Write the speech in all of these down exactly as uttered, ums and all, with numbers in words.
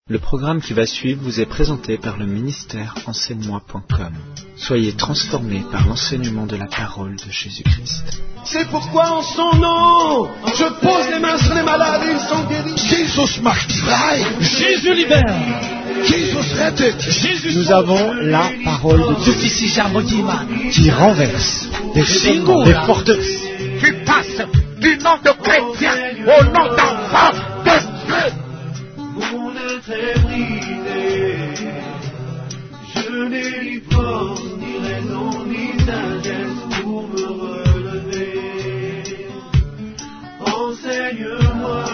Le programme qui va suivre vous est présenté par le ministère enseigne moi point com. Soyez transformés par l'enseignement de la parole de Jésus-Christ. C'est pourquoi en son nom, je pose les mains sur les malades et ils sont guéris. Jesus macht frei. Jésus libère. Jesus rettet. Jésus Nous avons la parole de Dieu qui renverse des choses, des forteresses. Qui passe du nom de chrétien au nom d'enfant de Dieu. Mon être est brisé, je n'ai ni force, ni raison, ni sagesse pour me relever. Enseigne-moi,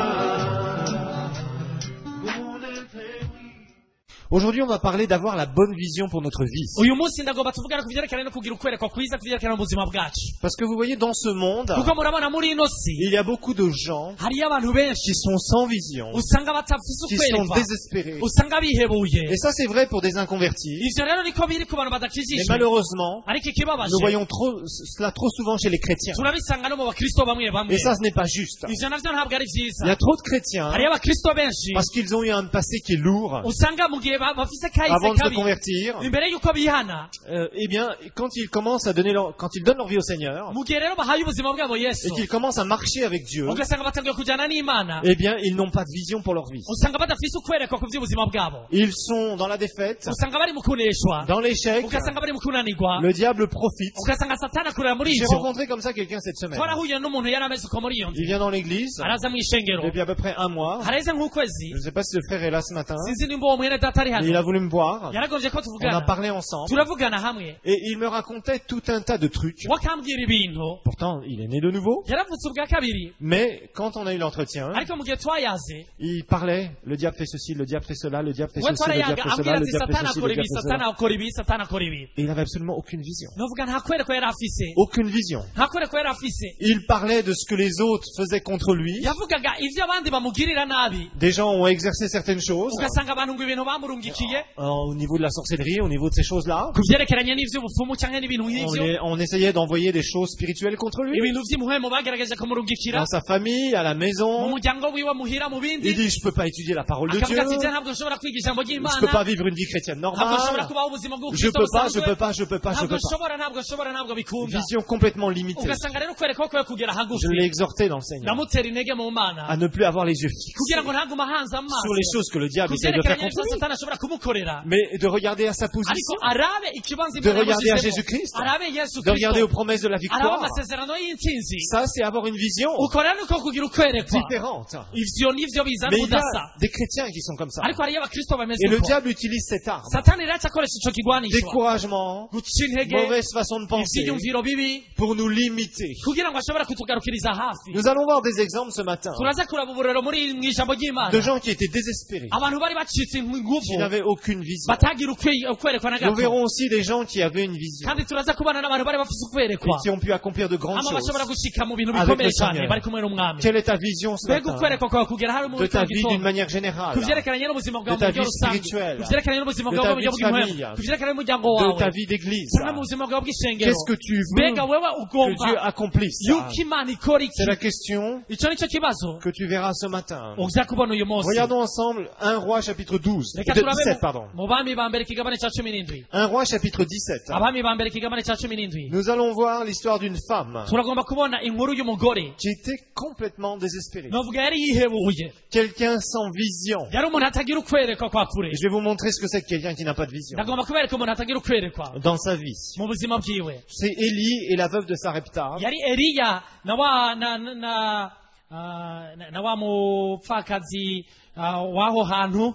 mon être est brisé. Aujourd'hui, on va parler d'avoir la bonne vision pour notre vie. uyu munsi ndagomba tuvugana ku byerekeranye no kugira ukwerekwa kwiza ku byerekeranye n'ubuzima bwacu Parce que vous voyez, dans ce monde, kuko murabona muri ino si il y a beaucoup de gens hariyo abantu benshi qui sont sans vision, usanga batafise qui sont ukwerekwa désespérés. usanga bihebuye Et ça, c'est vrai pour des inconvertis. ivyo rero niko biri ku bantu Mais badakijijwe malheureusement, ariko ikibabaje nous voyons trop, cela trop souvent chez les chrétiens. turabisanga no mu bakristo bamwe bamwe Et ça, ce n'est pas juste. ivyo navyo ntabwo ari Il y vyiza a trop de chrétiens, hariyo abakristo benshi parce qu'ils ont eu un passé qui est lourd, usanga mu gihe ba- bafise kahise avant de se kabi convertir. imbere y'uko bihana Euh, eh bien, quand ils commencent à donner leur, quand ils donnent leur vie au Seigneur, mu gihe rero bahaye ubuzima bwabo yesu et qu'ils commencent à marcher avec Dieu, ugasanga batangiye kujyana n'imana eh bien, ils n'ont pas de vision pour leur vie. usanga badafise ukwerekwa ku by'ubuzima bwabo Ils sont dans la défaite, usanga bari mu kuneshwa dans l'échec. ugasanga bari mu kunanirwa Le diable profite. ugasanga satani akorera muri J'ai ivyo rencontré comme ça quelqu'un cette semaine. twarahuye n'umuntu yari ameze uko muri iyo nzu Il vient dans l'église araza mu ishengero depuis à peu près un mois. hareze nk'ukwezi Je ne sais pas si le frère est là ce matin. sinzi nimba uwo mwene data ari Mais il hano a voulu me voir. yaragombye ko On a tuvugana parlé ensemble. turavugana hamwe Et il me racontait tout un tas de trucs. wakambwira ibintu Pourtant, il est né de nouveau. yaravutse ubwa kabiri Mais quand on a eu l'entretien, ariko mu gihe twayaze il parlait. Le diable fait ceci, le diable fait cela, le diable fait we ceci, le diable twarayaga fait ambwira cela, le ati diable satani fait ceci, akora le ibi diable fait satani cela. akora ibi satani akora ibi Et il n'avait absolument aucune vision. novuga nta kwerekwa yari afise Aucune vision. nta kwerekwa yari afise Il parlait de ce que les autres faisaient contre lui. yavugaga ivyo abandi bamugirira nabi Des gens ont exercé certaines choses. ugasanga abantu ngo ibintu bamurungikiye Euh, au niveau de la sorcellerie, au niveau de ces choses-là. ku vyerekeranye n'ivy'ubupfumu canke n'ibintu On, nk'ivyo est- on essayait d'envoyer des choses spirituelles contre lui. ibintu vy'imuhemo bagerageje kumurungikira Dans sa famille, à la mu maison. muryango wiwe muhira mu Il bindi dit, je peux pas étudier la parole de Dieu. akavuga ati je ntabwo nshobora kwiga ijambo Je ry'imana peux pas vivre une vie chrétienne ntabwo nshobora normale. kubaho ubuzima Je bw'ubukristo peux pas, je busanzwe peux pas, je peux pas, je ntabwo peux pas. nshobora ntabwo nshobora ntabwo bikunda Vision complètement limitée. ugasanga rero kwereka ko kwe kugera Je l'ai hagufi exhorté dans le Seigneur ndamutera intege mu à mana ne plus avoir les yeux fixés kugira ngo ntaguma hanze amaso sur les choses que le diable ku essaie de faire vyerekeranye contre n'ivyo lui, satani ashobora kumukorera mais de regarder à sa ariko position, arabe ikibanza de imana regarder à yamushyizemo. Jésus-Christ, arabe yesu de regarder aux kristo promesses de la arabe victoire. amasezerano y'intsinzi Ça, c'est avoir une vision uko rero niko kugira ukwerekwa différente. ivyo nivyo bizana Mais il y ubudasa a des chrétiens qui sont comme ça. ariko hariyo abakristo bameze Et le uko diable utilise cette arme. satani rero acakoresha ico kigwanishwa Découragement, guca intege mauvaise façon de penser, ivyiyumviro bibi pour nous limiter. kugira ngo ashobore kutugarukiriza hafi Nous allons voir des exemples ce matin turaza kuraba uburero muri mw'ijambo de ry'imana gens qui étaient désespérés, abantu bari bacitse qui inguvu n'avaient aucune vision. batagira ukwe- ukwerekwa na Nous gato verrons aussi des gens qui avaient une vision kandi turaza kubana n'abantu bari bafise et ukwerekwa qui ont pu accomplir de grandes ama bashobora choses. gushika mu bintu Avec bikomeye le cyane Seigneur. bari kumwe n'umwami Quelle est ta vision ce mbega matin ukwerekwa kwawe kugera hari mu de ta buto vie d'une bw'igitondo manière ku générale, vyerekeranye n'ubuzima bwawe de ta mu buryo vie rusange spirituelle, ku vyerekeranye n'ubuzima de bwawe ta mu buryo vie de bw'umuhemu famille, ku vyerekeranye n'umuryango de wawe ta vie d'église? cyangwa mu buzima bwawe bw'ishengero Qu'est-ce que tu veux mbega wewe que ugomba Dieu accomplisse? yuko imana ikora iki C'est la question ico nico kibazo que tu verras ce matin. uza kubona uyu munsi Regardons ensemble un roi chapitre douze, reka de turabe dix-sept, pardon. mu bami ba mbere ikigabane ca cumi n'indwi un roi chapitre dix-sept. abami ba mbere ikigabane ca cumi n'indwi Nous allons voir l'histoire d'une femme turagomba kubona inkuru y'umugore qui était complètement désespérée. novuga yari yihebuye Quelqu'un sans vision. yari umuntu atagira ukwerekwa kwa kure Et je vais vous montrer ce que c'est que quelqu'un qui n'a pas de vision ndagomba kubereka umuntu atagira ukwerekwa dans sa vie. mu buzima bwiwe C'est Élie et la veuve de Sarepta yari eliya na wa na na na, ah, na, na wa mupfakazi ah, w'aho hantu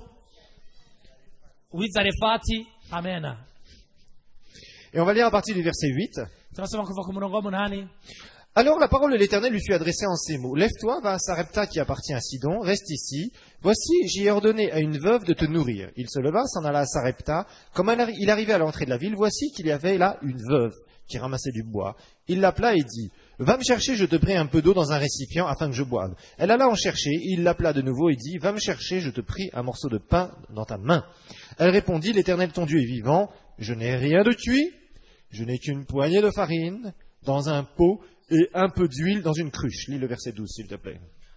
w'izarefati amena et on va lire à partir du verset huit. turasoma kuva ku murongo w'umunani Alors la parole de l'Éternel lui fut adressée en ces mots. Lève-toi, va à Sarepta qui appartient à Sidon, reste ici. Voici, j'y ai ordonné à une veuve de te nourrir. Il se leva, s'en alla à Sarepta. Comme il arrivait à l'entrée de la ville, voici qu'il y avait là une veuve qui ramassait du bois. Il l'appela et dit, va me chercher, je te prie, un peu d'eau dans un récipient afin que je boive. Elle alla en chercher, il l'appela de nouveau et dit, va me chercher, je te prie, un morceau de pain dans ta main. Elle répondit, l'Éternel ton Dieu est vivant, je n'ai rien de cuit, je n'ai qu'une poignée de farine dans un pot et un peu d'huile dans une cruche. Lis le verset douze, s'il te plaît.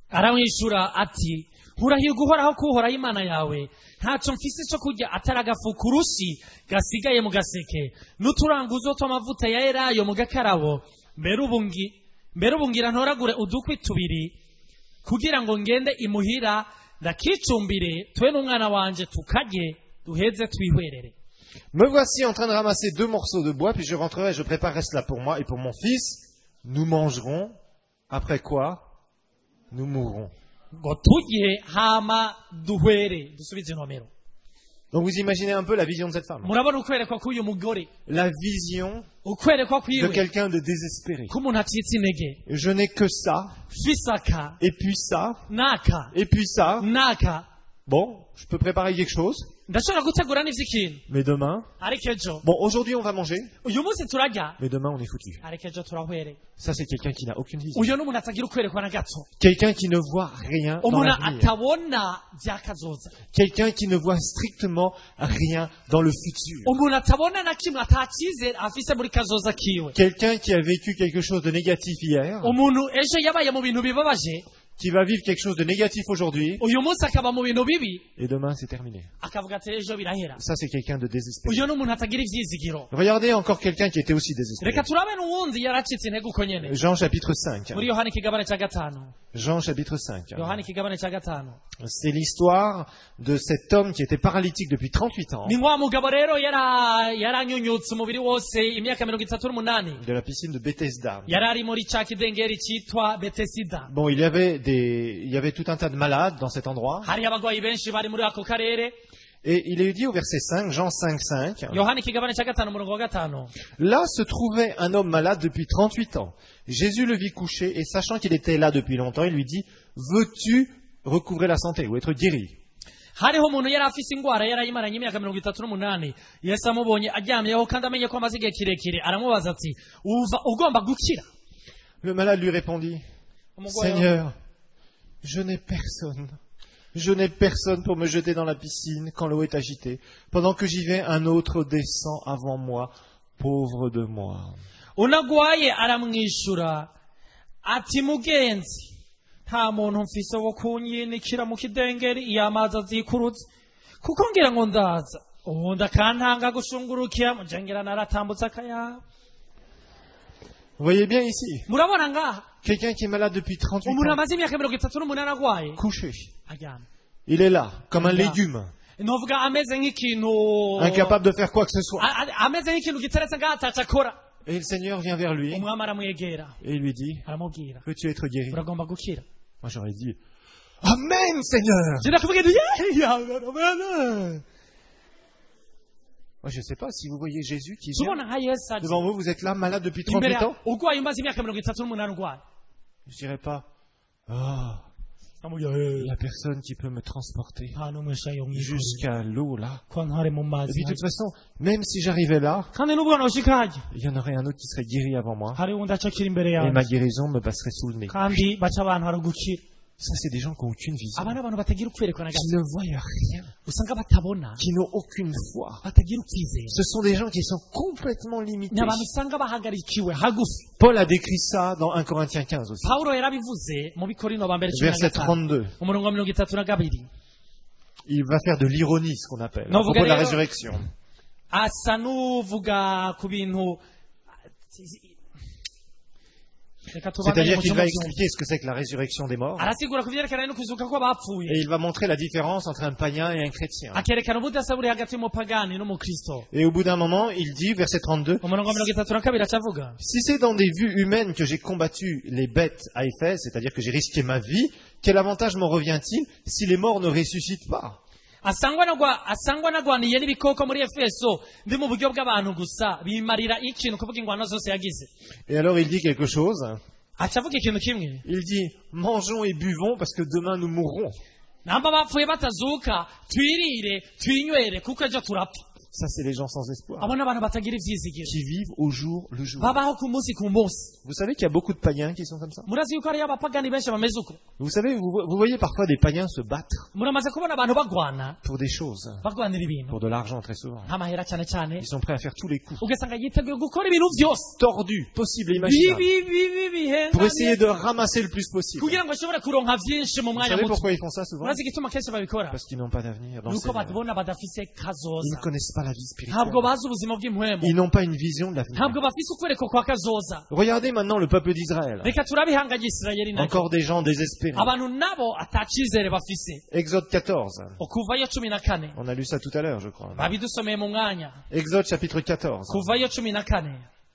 aramwishyura ati nkurahiye guhoraho kuhoraho imana yawe ntacyo mfise cyo kurya atari agafu ku rushi gasigaye mu gaseke n'uturanguzo tw'amavuta ya elayo mu gakarabo mbere ubungi mbere ubungira ntoragure udukwi tubiri kugira ngo ngende imuhira ndakicumbire twe n'umwana wanje tukarye duheze twihwerere. Me voici en train de ramasser deux morceaux de bois, puis je rentrerai, je préparerai cela pour moi et pour mon fils. Nous mangerons, après quoi nous mourrons. ngo tujye hama duhwere dusubize inomero. Donc vous imaginez un peu la vision de cette femme. Murabona ukwerekwa k'uyu mugore, La vision ukwerekwa de kwiwe quelqu'un de désespéré. k'umuntu acitse intege, Je n'ai que ça, fisaka et puis ça, naka et puis ça. naka. Bon, je peux préparer quelque chose, ndashobora gutegura n'ivy'ikintu mais demain... ariko ejo Bon, aujourd'hui on va manger, uyu munsi turarya mais demain on est foutu. ariko ejo turahwere. Ça c'est quelqu'un qui n'a aucune vision. uyu n'umuntu atagira ukwerekwa na gato, Quelqu'un qui ne voit rien dans umuntu l'avenir. atabona vyakazoza, Quelqu'un qui ne voit strictement rien dans le futur. umuntu atabona na kimwe atakize afise muri kazoza kiwe, Quelqu'un qui a vécu quelque chose de négatif hier, umuntu ejo yabaye mu bintu bibabaje, qui va vivre quelque chose de négatif aujourd'hui, uyu munsi akaba mu bintu bibi, et demain c'est terminé. akavuga ati ejo birahera. Ça c'est quelqu'un de désespéré. uyu n'umuntu atagira ivyizigiro. Regardez encore quelqu'un qui était aussi désespéré. reka turabe n'uwundi yaracitse intege uko nyene Jean chapitre cinq. muri yohani ikigabane ca gatanu. Jean chapitre cinq. yohani ikigabane ca gatanu. C'est l'histoire de cet homme qui était paralytique depuis trente-huit ans, ni wa mugabo rero yara yaranyunyutse umubiri wose imyaka mirongo itatu n'umunani, de la piscine de Bethesda. yari ari muri ca kidengeri citwa betesida. Bon, il y avait des, il y avait tout un tas de malades dans cet endroit. hari abagwayi benshi bari muri ako karere. Et il est dit au verset cinq, Jean cinq, cinq, yohani ikigabane ca gatanu umurongo wa gatanu. là se trouvait un homme malade depuis trente-huit ans. Jésus le vit couché et sachant qu'il était là depuis longtemps, il lui dit, veux-tu recouvrer la santé ou être guéri? hariho umuntu yari afise ingwara yarayimaranye imyaka mirongo itatu n'umunani. yesu amubonye aryamyeho kandi amenye ko amaze igihe kirekire, aramubaza ati uva ugomba gukira? Le malade lui répondit, Umugwayi Seigneur, je n'ai personne. Je n'ai personne pour me jeter dans la piscine quand l'eau est agitée. Pendant que j'y vais, un autre descend avant moi. Pauvre de moi. unagwaye aramwishura ati mugenzi, nta muntu mfise wo kunyinikira mu kidengeri iyo amazi azikurutse, kuko ngira ngo ndaza ubundi akantanga gushungurukira mujengera naratambutse akayabo. Vous voyez bien ici, murabona ngaha quelqu'un qui est malade depuis trente-huit umuntu ans, amaze imyaka mirongo itatu n'umunani agwaye couché. aryamye. Il est là, comme un Là. légume, novuga ameze nk'ikintu incapable de faire quoi que ce soit. a- a- ameze nk'ikintu giteretse ngaha ataco akora. Et le Seigneur vient vers lui umwami aramwegera et il lui dit, aramubwira veux-tu être guéri? uragomba gukira. Moi j'aurais dit, Amen Seigneur! jenda kuvuga nti "Yeah, amen." Moi je ne sais pas si vous voyez Jésus qui vient tubona nka yesu aje devant vous, vous êtes là malade depuis imbere trente-huit ans. ugwaye umaze imyaka mirongo itatu n'umunani ugwaye. Je dirais pas, oh, il n'y a personne qui peut me transporter nta n'umwe shayo mwijuru jusqu'à l'eau là. ko ntare mu Et mazi. puis de toute façon, même si j'arrivais là, kandi n'ubwo noshika haje il y en aurait un autre qui serait guéri avant moi. hari undi acakira imbere Et yawe ma guérison me passerait sous le nez. kandi baca abantu haragukira. Ça, c'est des gens qui n'ont aucune vision, aba ni abantu batagira ukwerekwa na qui gato, ne voient rien, usanga batabona, qui n'ont aucune foi. batagira ukwizera. Ce sont des gens qui sont complètement limités. ni abantu usanga bahagarikiwe hagufi. Paul a décrit ça dans un Corinthiens quinze aussi. pawulo yarabivuze mu bikorino ba mbere cumi na Verset gatanu trente-deux. umurongo wa mirongo itatu na kabiri. Il va faire de l'ironie, ce qu'on appelle, à Non, vous propos de la regardez- résurrection. asa n'uvuga ku bintu. Reka tubanze C'est-à-dire mu qu'il va cyumba expliquer ce que c'est que la résurrection des morts. arasigura ku byerekeranye no kuzuka kw'abapfuye, Et il va montrer la différence entre un païen et un chrétien. akerekana ubudasa buri hagati y'umupagani n'umukristo. Et au bout d'un moment, il dit, verset trente-deux, umurongo wa mirongo itatu na kabiri acavuga si c'est dans des vues humaines que j'ai combattu les bêtes à Éphèse, c'est-à-dire que j'ai risqué ma vie, quel avantage m'en revient-il si les morts ne ressuscitent pas? asangwa nagwa asangwa nagwaniye n'ibikoko muri Efeso ndi mu buryo bw'abantu gusa bimarira ikintu kuvuga ingwano zose yagize. Et alors il dit quelque chose. acavuga ikintu kimwe, Il dit, mangeons et buvons parce que demain nous mourrons. namba bapfuye batazuka twirire twinywere kuko ejo turapfa. Ça, c'est les gens sans espoir, abo ni abantu batagira ivyizigiro qui vivent au jour le jour. babaho ku munsi ku munsi. Vous savez qu'il y a beaucoup de païens qui sont comme ça? Murazi yuko hariyo abapagani benshi bameze uko. Vous savez, vous, vous voyez parfois des païens se battre Muramaze kubona abantu bagwana pour des choses, bagwanira ibintu pour de l'argent très souvent. nk'amahera cyane cyane, Ils sont prêts à faire tous les coups, ugasanga yiteguye gukora ibintu vyose tordus, possibles et imaginables, bibi bibi pour essayer bihengamye de ramasser le plus possible. kugira ngo ashobore kuronka vyinshi mu Vous mwanya savez muto. pourquoi ils font ça souvent? Murazi igituma kenshi babikora Parce qu'ils n'ont pas d'avenir dans le nuko Seigneur. babona badafise Ils kazoza, ne connaissent pas la vie spirituelle. ntabwo bazi ubuzima bw'impwemu, Ils n'ont pas une vision de l'avenir. ntabwo bafise ukwereko kwa kazoza. Regardez maintenant le peuple d'Israël. Reka turabe ihanga ry'Isirayeli nacyo, Encore des gens désespérés. abantu nabo atacizere bafise. Exode quatorze. Kuvayo cumi na kane On a lu ça tout à l'heure, je crois. babidusomeye mu mwanya. Exode chapitre quatorze. Kuvayo cumi na kane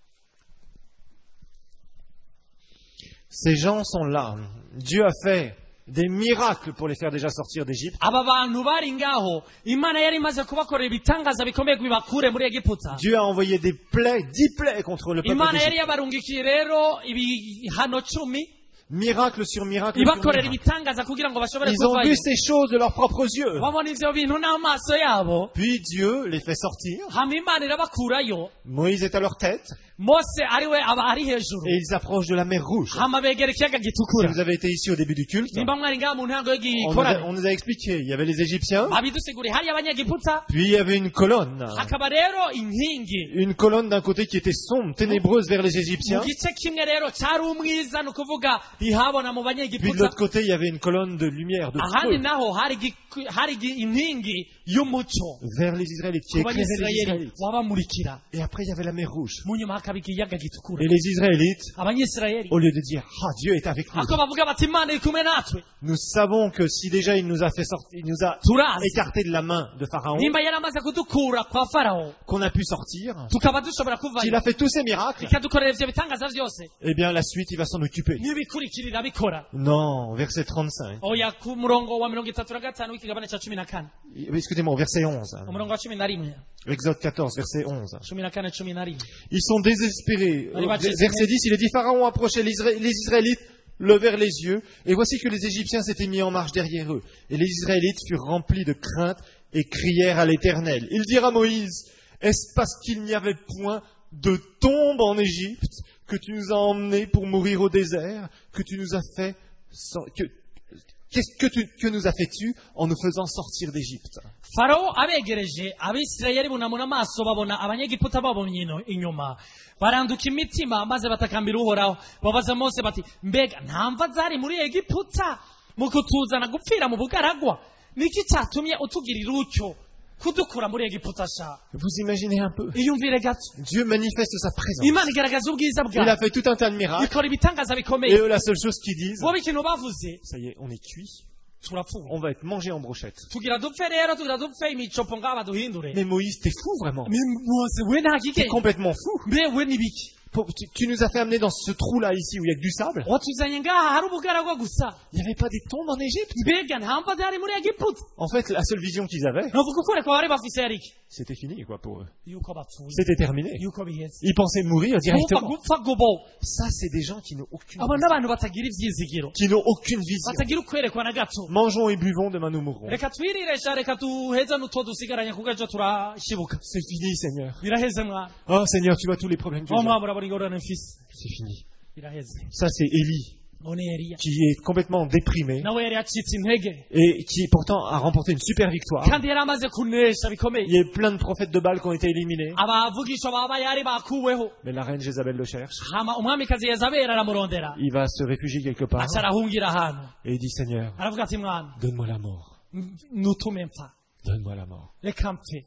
Ces gens sont là. Dieu a fait des miracles pour les faire déjà sortir d'Égypte. aba bantu bari ngaho, Imana yari imaze kubakorera ibitangaza bikomeye bibakure muri Egiputa. Dieu a envoyé des plaies, dix plaies contre le peuple Imana yari d'Égypte. yabarungikiye rero ibihano cumi Miracle sur miracle sur ibakorera miracle. ibitangaza kugira ngo bashobore Ils ont kuvayo. vu ces choses de leurs propres yeux. babona ivyo bintu n'amaso yabo, Puis Dieu les fait sortir. hama Imana irabakurayo. Moïse est à leur tête. Mose ariwe aba ari hejuru, Et ils approchent de la mer Rouge. hama begera ikiyaga Si gitukura. vous avez été ici au début du culte, Nimba mwari ngaha mu ntango on nous, a, y'igikorane, on nous a expliqué. Il y avait les Égyptiens, babidusiguriye hariyo abanyegiputa, puis il y avait une colonne. hakaba rero inkingi. Une colonne d'un côté qui était sombre, ténébreuse vers les Mu Égyptiens. gice kimwe rero cari umwiza, ni ukuvuga ntihabona mu Puis de banyegiputa, l'autre côté, il y avait une colonne de lumière, de ahandi feu naho hari igi- hari igi- inkingi y'umuco vers les Israélites, qui ku éclairait les banyisirayeli Israélites. wabamurikira. Et après, il y avait la mer Rouge. Mu nyuma hakaba ikiyaga gitukura. Et les Israélites, Abanyisirayeli au lieu de dire, ah, Dieu est avec nous, ako bavuga bati Imana iri kumwe natwe, nous savons que si déjà il nous a fait sortir, il nous a turazi écarté de la main de Pharaon, nimba yari amaze kudukura kwa Farawo qu'on a pu sortir, tukaba dushobora qu'il kuvayo a fait tous ces miracles, ikadukorera ivyo bitangaza vyose, eh bien la suite, il va s'en occuper. n'ibikurikirira bikora. Non, verset trente-cinq. Oya, ku murongo wa mirongo itatu na gatanu w'ikigabane ca cumi na kane, Excusez-moi, au verset onze. umurongo wa cumi na rimwe, Exode quatorze, verset onze. cumi na kane cumi na rimwe. Ils sont désespérés. Allez, va, Verset Jésus. dix, il est dit, Pharaon approchait, les Isra- les Israélites levèrent les yeux, et voici que les Égyptiens s'étaient mis en marche derrière eux. Et les Israélites furent remplis de crainte et crièrent à l'Éternel. Ils dirent à Moïse, est-ce parce qu'il n'y avait point de tombe en Égypte que tu nous as emmenés pour mourir au désert, que tu nous as fait, so- que, qu'est-ce que, tu, que nous as fait-tu en nous faisant sortir d'Égypte? Farawo abegereje, abisirayeli bunamuna amaso babona abanyegiputa babonye ino inyuma, baranduka imitima maze batakambira Uhoraho, babaza Mose bati, mbega nta mva zari muri Egiputa mu kutuzana gupfira mu bugaragwa? Niki cyatumye utugirira utyo kudukura muri Egiputa sha? Vous imaginez un peu. Iyumvire gato, Dieu manifeste sa présence. Imana igaragaza ubwiza Il a bwayo, fait tout un tas de miracles. ikora ibitangaza Et bikomeye. eux, la seule chose qu'ils disent, Bobo ikintu bavuze, ça y est, on est cuit, turapfuye, on va être mangé en brochette. tugira dupfe rero, tugira dupfe imicopo ngaba duhindure. Mais Moïse, t'es fou vraiment. Mi- Mose we nta T'es kigenge, complètement fou. mbe we nibiki? Pour- tu, tu nous as fait amener dans ce trou-là ici où il y a que du sable. watuzanye ngaha hari ubugaragwa gusa, Il n'y avait pas des tombes en Égypte. mbega nta mva zari muri Egiputa? En fait, la seule vision qu'ils avaient, novuga ukuri ko bari bafise yariki c'était fini quoi pour eux. yuko bapfuye, C'était terminé. yuko biheze, Ils pensaient mourir Gupfa directement. gupfa gobo. Ça, c'est des gens qui n'ont aucune, abo n'abantu batagira ivyizigiro, qui n'ont aucune vision. batagira ukwerekwa na gato. Mangeons et buvons, demain nous mourrons. Reka twiriresha, reka duheza n'utwo dusigaranye kuko ejo turashibuka. C'est fini, Seigneur. Biraheze mwana, Oh Seigneur, tu vois tous les problèmes que oh j'ai. mwana urabona ingorane mfise, C'est fini. biraheze. Ça, c'est Élie, None Eliya qui est complètement déprimé nawe yari yacitse intege, et qui pourtant a remporté une super victoire. kandi yari amaze kunesha bikomeye. Il y a eu plein de prophètes de Baal qui ont été éliminés, Abavugisha baba yari bakuweho, mais la reine Jézabel le cherche. hama umwamikazi Yezabeli aramurondera, Il va se réfugier quelque part aca arahungira ahantu, et il dit, Seigneur, aravuga ati mwana donne-moi la mort. nutume mpfa, Donne-moi la mort. reka mpfe.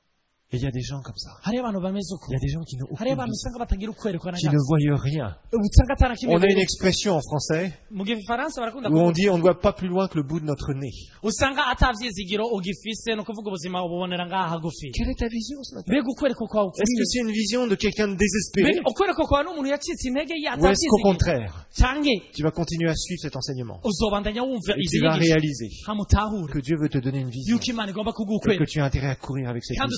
Et il y a des gens comme ça. hariyo abantu bameze uko, Il y a des gens qui n'ont hariyo aucune abantu vision, usanga batagira ukwerekwa na qui ne gato, voient rien. usanga atana kimwe. On a une expression en français mu gifaransa barakunda où on kuvuga, dit on ne voit pas plus loin que le bout de notre nez. usanga atavyizigiro ugifise, no kuvuga ubuzima ububonera ngaha hagufi. Quelle est ta vision ce matin? Mbega ukwerekwa kwawe Est-ce que ukwiye? c'est une vision de quelqu'un de désespéré Mbega ukwerekwa kwawe n'umuntu yacitse intege ou est-ce qu'au atavyizigiro, contraire, canke tu vas continuer à suivre cet enseignement uzobandanya wumva et tu ivyo vas yigisha réaliser hamutahure que Dieu veut te donner une vision yuko Imana igomba et que kugukwereka, tu as intérêt à courir avec cette kandi vision? utegerezwa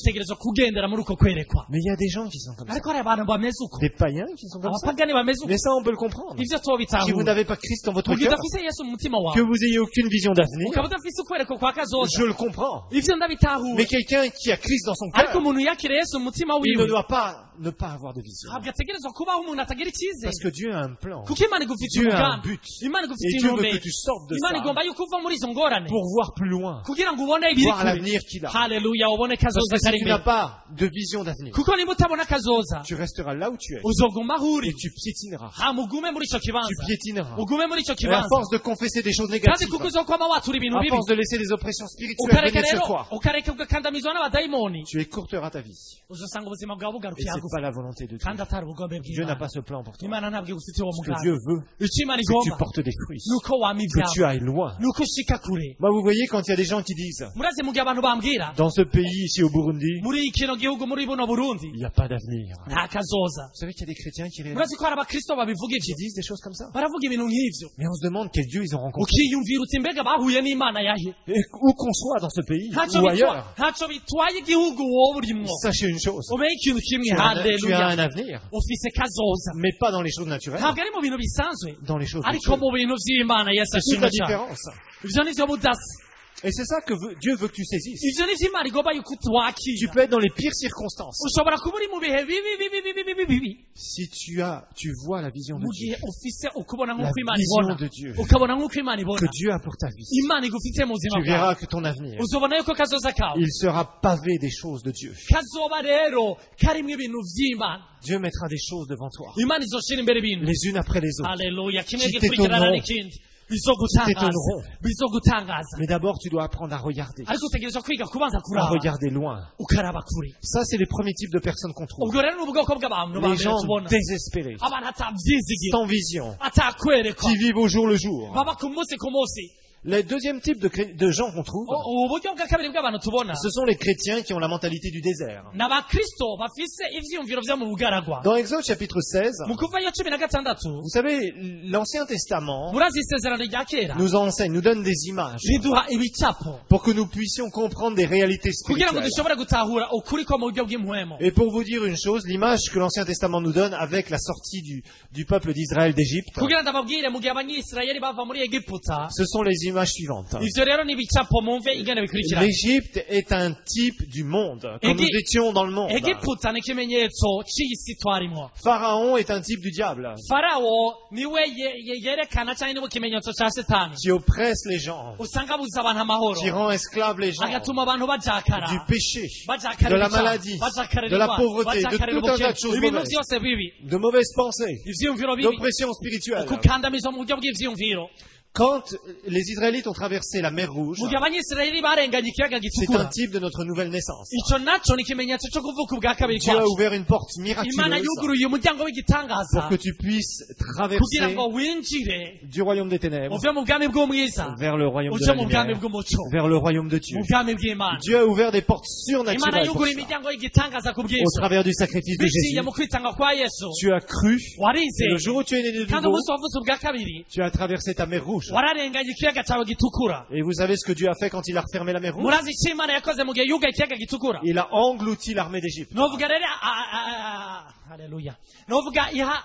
kugendera muri uko kwerekwa Mais il y a des gens qui sont comme ça. ariko hari abantu bameze uko Des païens qui sont comme ça. abapagani bameze uko Mais ça, on peut le comprendre. ivyo Si vous tubitahura n'avez pas Christ dans votre mu gihe cœur, udafise yesu mu mutima que wawe vous ayez aucune vision d'avenir, ukaba udafise ukwerekwa kwa kazoza je le comprends. ivyo ndabitahura Mais quelqu'un qui a Christ dans son ariko cœur, umuntu yakire yesu mu mutima il ne wiwe doit pas ne pas avoir de vision. ntabwo ategerezwa kubaho umuntu atagira icyizere Parce que Dieu a un plan. kuko imana igufitiye Dieu a un umugambi but. imana Et igufitiye Dieu veut intumbero que tu sortes de imana ça igomba yuko uva muri izo ngorane pour voir plus loin, kugira ngo ubone ibiri voir kure l'avenir qu'il a. haleluya ubone Parce kazoza que si kari tu n'as imbere pas de vision d'avenir, kuko niba utabona kazoza tu resteras là où tu es uzoguma aho uri et tu piétineras. hama ugume muri ico Tu kibanza piétineras. ugume muri ico Et à kibanza force de confesser des choses kandi négatives, kuko uzokwama watura ibintu à bibi force de laisser les oppressions spirituelles ukareka venir sur rero toi, ukareka ugakandamizwa n'abadayimoni tu écourteras ta vie. uzosanga ubuzima bwawe Et bugarukiye c'est hagufi pas la volonté de Dieu. kandi atari ubugombe Dieu n'a bw'imana pas ce plan pour toi. imana ntabwo igufitiye uwo Ce que mugambi Dieu veut, icyo imana c'est que tu igomba portes des fruits, ni uko wama que ibyawe tu ailles loin. ni uko ushika kure Moi, vous voyez, quand il y a des gens qui disent, murazi mu gihe abantu bambwira dans ce pays, ici au Burundi, muri kino gihugu muri buno burundi il n'y a pas d'avenir. nta kazoza Vous savez qu'il y a des chrétiens qui réalisent, murazi ko hari abakristo babivuga qui ibyo disent des choses comme ça. baravuga ibintu nk'ivyo Mais on se demande quel Dieu ils ont rencontré. ukiyumvira uti mbega bahuye n'imana yahe Et où qu'on soit dans ce pays ntacyo ou bitwa- ailleurs, ntacyo bitwaye igihugu wowe urimwo sachez une chose. umenye ikintu kimwe Tu as, un, tu as haleluya un avenir, ufise kazoza mais pas dans les choses naturelles, ntabwo ari mu bintu bisanzwe dans les choses de ariko Dieu. mu bintu vy'imana yesu C'est toute ashimwe la cyane différence. ivyo nivyo budasa Et c'est ça que veut- Dieu veut que tu saisisses. ivyo nivyo imana igomba yuko Tu twakira peux être dans les pires circonstances. ushobora kuba uri mu bihe bibi bibi bibi bibi bibi Si tu as, tu vois la vision de mu Dieu, gihe ufise ukubona la nk'uko imana vision ibona de Dieu ukabona nk'uko imana que ibona Dieu a pour ta vie, imana igufitiye mu buzima tu bwawe verras que ton avenir, uzobona yuko kazoza kawe il sera pavé des choses de Dieu. kazoba rero karimwo ibintu vy'imana Dieu mettra des choses devant toi, imana izoshira imbere ibintu les unes après les autres. haleluya kimwe Qui gikurikirana t'étonneront. n'ikindi bizogutangaza t'étonneront. bizogutangaza Mais d'abord, tu dois apprendre à regarder, ariko utegerezwa kwiga kubanza à kuraba regarder loin. ukaraba kure Ça, c'est les premiers types de personnes qu'on trouve. ubwo rero ni ubwoko bw'abantu ba Les mbere gens tubona désespérés, abantu atabyizigira sans vision, atakwerekwa qui vivent au jour le jour. baba ku munsi ku munsi Le deuxième type de, cré- de gens qu'on trouve, U- uburyo bwa kabiri bw'abantu tubona ce sont les chrétiens qui ont la mentalité du désert. ni abakristo bafise ivyiyumviro vyo mu bugaragwa Dans Exode chapitre seize, mu kuvayo cumi na gatandatu vous savez, l'Ancien Testament murazi isezerano rya kera nous enseigne, nous donne des images riduha ibicapo pour que nous puissions comprendre des réalités kugira ngo spirituelles. dushobore gutahura ukuri ko mu buryo bw'impwemo Et pour vous dire une chose, l'image que l'Ancien Testament nous donne avec la sortie du, du peuple d'Israël d'Égypte, kugira ngo ndababwire mu gihe abanyisirayeli bava muri egiputa ce sont les images suivantes. ivyo rero ni ibicapo mumve ingene bikurikirana L'Égypte est un type du monde, quand Égi- nous étions dans le monde. egiputa ni ikimenyetso c'isi twarimwo Pharaon est un type du diable, farawo niwe ye- ye- yerekana canke niwe kimenyetso ca setani qui oppresse les gens, usanga abuza abantu amahoro qui rend esclaves les gens, agatuma abantu bajakara du péché, bajakarira de la icyaha, maladie, bajakarira de la indwara, pauvreté, de bajakarira tout un tas ubukene, de choses ibintu mauvaises, vyose bibi de mauvaises pensées, ivyiyumviro bibi d'oppression spirituelle. ukukandamizwa mu buryo bw'ivyiyumviro Quand les Israélites ont traversé la mer Rouge, mu gihe abanyisirayeli barenganye ikiyaga c'est un gitukura type de notre nouvelle naissance. ico naco ni ikimenyetso co kuvuka ubwa kabiri Dieu a kwacu ouvert une porte imana miraculeuse yuguruye umuryango w'igitangaza pour que tu puisses kugira traverser ngo winjire du royaume des ténèbres uve mu bwami bw'umwiza vers le royaume de uje la mu bwami lumière, bw'umuco vers le royaume de Dieu. mu bwami bw'imana Dieu a ouvert des portes imana surnaturelles pour yuguruye ça. imiryango y'igitangaza ku Au bw'ivyo travers du sacrifice de biciye Jésus, mu kwitanga kwa yesu tu as cru, et warizeye le jour où tu es né de kandi nouveau, umunsi wavutse ubwa kabiri tu as traversé ta mer Rouge. wararenganye ikiyaga cawe gitukura Et vous savez ce que Dieu a fait quand il a refermé la mer Rouge? murazi icyo imana yakoze mu gihe yugaye ikiyaga gitukura Il a englouti l'armée d'Égypte. novuga rero a- a- a- a- haleluya novuga iha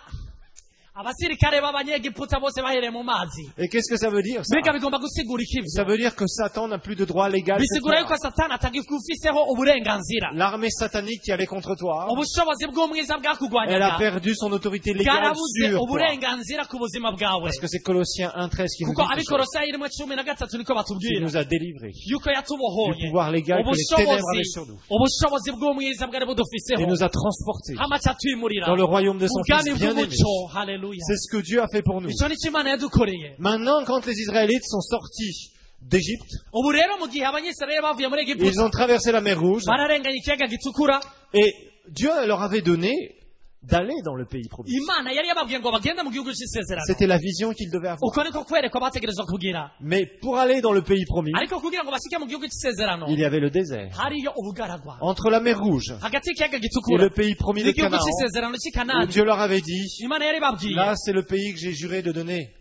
abasirikare b'abanyegiputa bose bahereye mu mazi Et qu'est-ce que ça veut dire ça? mbega bigomba gusigura iki Ça veut dire que Satan n'a plus de droit légal sur bisigura yuko toi. satani atagikufiseho uburenganzira L'armée satanique qui allait contre toi, ubushobozi bw'umwiza elle a bwakurwanyaga perdu son autorité légale bwarabuze sur toi. uburenganzira ku buzima bwawe Parce que c'est Colossiens un treize qui nous kuko dit ces choses, abikorosayi rimwe cumi na gatatu niko qui batubwira nous a délivrés yuko du yatubohoye pouvoir légal que les ténèbres ubushobozi avaient sur nous ubushobozi bw'umwiza bwari et budufiseho nous a transportés hamaca twimurira dans le royaume de son ubwami Fils bien-aimé. bw'umuco haleluya C'est ce que Dieu a fait pour nous. icyo ni cyo imana yadukoreye Maintenant, quand les Israélites sont sortis d'Égypte, ubu rero mu gihe abanyisirayeli bavuye muri ils egiputa ont traversé la mer Rouge bararenganye ikiyaga gitukura et Dieu leur avait donné d'aller dans le pays promis. imana yari yababwiye ngo bagende mu gihugu cy'isezerano C'était la vision qu'ils devaient avoir. uko niko kwerekwa bategerezwa kugira Mais pour aller dans le pays promis, ariko kugira ngo basike mu gihugu cy'isezerano il y avait le désert. hariyo ubugaragwa Entre la mer Rouge hagati y'ikiyaga et gitukura le pays promis de n'igihugu Canaan, cy'isezerano cy'i où kanani Dieu leur avait dit, imana yari ibabwiye là c'est le pays que j'ai juré de donner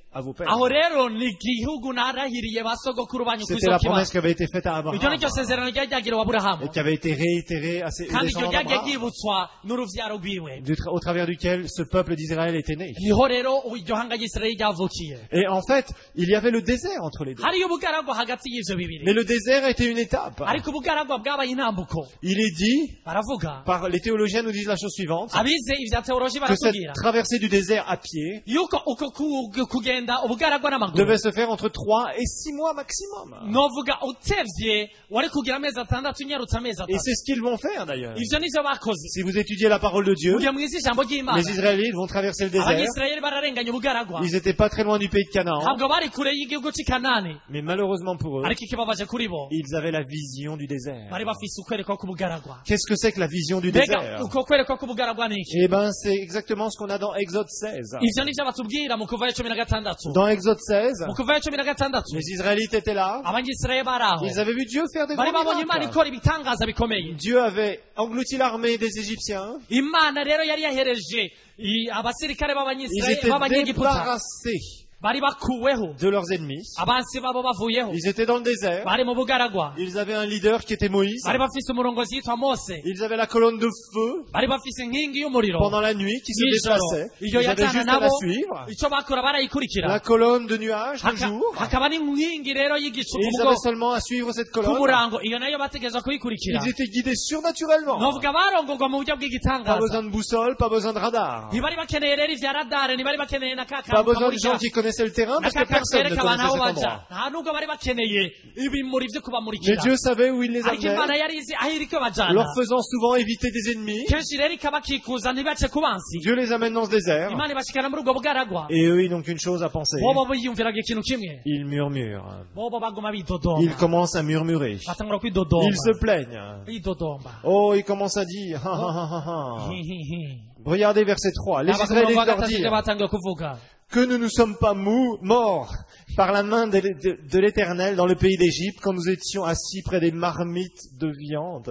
à vos pères. aho rero ni igihugu narahiriye ba sogokuru banyu C'était la promesse kuzokiba qui avait été faite à iryo Abraham ni ryo sezerano ryari ryagiriwe et aburahamu qui avait été réitérée à ses aux kandi iryo descendants ryagiye d'Abraham, ryibutswa n'uruvyaro rwiwe du tra- au travers duquel ce peuple d'Israël était né. niho rero iryo hanga ry'isirayeli ryavukiye Et en fait, il y avait le désert entre les deux. hariyo ubugaragwa hagati y'ivyo Mais bibiri le désert était une étape. ariko ubugaragwa bwabaye intambuko Il est dit, baravuga par les théologiens nous disent la chose suivante, abize ivya teoloji que cette baratubwira traversée du désert à pied yuko uko ku- kugenda ubugaragwa n'amaguru devait se faire entre trois et six mois maximum. novuga utevye wari kugira amezi atandatu unyarutse amezi Et atatu c'est ce qu'ils vont faire d'ailleurs. ivyo nivyo bakoze Si vous étudiez la parole de Dieu, mugihe mwize ijambo ry'imana les Israélites vont traverser le désert. abanyisirayeli bararenganya ubugaragwa Ils n'étaient pas très loin du pays de Canaan. ntabwo bari kure y'igihugu c'i kanani Mais malheureusement pour eux, ariko ikibabaje kuri bo ils avaient la vision du désert. bari bafise ukwerekwa k'ubugaragwa Qu'est-ce que c'est que la vision du mbega désert? uko kwerekwa k'ubugaragwa ni iki Eh ben, c'est exactement ce qu'on a dans Exode seize. ivyo nivyo batubwira mu kuvayo cumi na gatandatu Dans Exode seize, mu kuvayo cumi na gatandatu les Israélites étaient là. abanyisirayeli bari aho Ils avaient vu Dieu faire des bari grands babonye imana miracles. ikora ibitangaza bikomeye Dieu avait englouti l'armée des Égyptiens. imana rero yari yahereje i- abasirikare Ils b'abanyisirayeli étaient b'abanyegiputa débarrassés bari bakuweho de leurs ennemis. abansi babo bavuyeho Ils étaient dans le désert. bari mu bugaragwa Ils avaient un leader qui était Moïse. bari bafise umurongozi yitwa mose Ils avaient la colonne de feu bari bafise inkingi y'umuriro pendant la nuit qui se Nijoro. déplaçait. Iyo Ils avaient yatana juste à la nabo suivre. icyo bakora barayikurikira La colonne de nuages de Haka- jour. hakaba n'inkingi rero y'igicu Et ku ils avaient mugongo seulement à suivre cette ku colonne. murango iyo nayo bategereza kuyikurikira Ils étaient guidés surnaturellement. novuga barongorwa mu buryo Pas bw'igitangaza besoin de boussole, pas besoin de radar. ntibari bakeneye rero ivya radare ntibari bakeneye na ka Pas kantu besoin de gens kamurika qui connaissaient le terrain na parce ka que kantu personne ne kereka abantu connaissait aho cet baja endroit. nta nubwo bari bakeneye ibimuri vyo Mais kubamurikira Dieu savait où il les ariko imana amenait, yari izi aho iriko bajana leur faisant souvent éviter des ennemis. kenshi rero ikabakikuza ntibace ku bansi Dieu les amène dans ce désert. imana ibashikana muri ubwo bugaragwa Et eux, ils n'ont qu'une chose à penser. bobo biyumviraga ikintu kimwe Ils murmurent. bobo baguma Ils bidodomba commencent à murmurer. batangura kwidodomba Ils se plaignent. bidodomba Oh, ils commencent à dire. Ha, ha, ha, ha, ha. Hihihi. Regardez verset trois. Les Abakuru Israélites ba leur gatatu dirent batangiye kuvuga que nous ne sommes pas mou- morts par la main de, de- de l'Éternel dans le pays d'Égypte quand nous étions assis près des marmites de viande.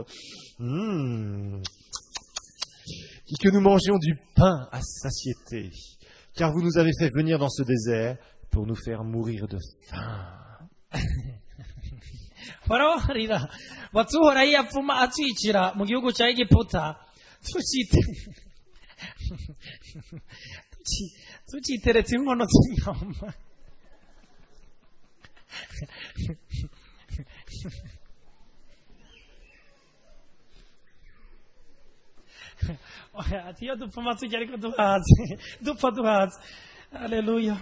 Hmm. Et que nous mangions du pain à satiété. Car vous nous avez fait venir dans ce désert pour nous faire mourir de faim. barabarira batuhora yiyapfuma atwikira mu gihugu cya egiputa tukite Tuki- tukiteretse inkono z'inyama ati iyo dupfuma tujya ariko duhaze dupfa duhaze haleluya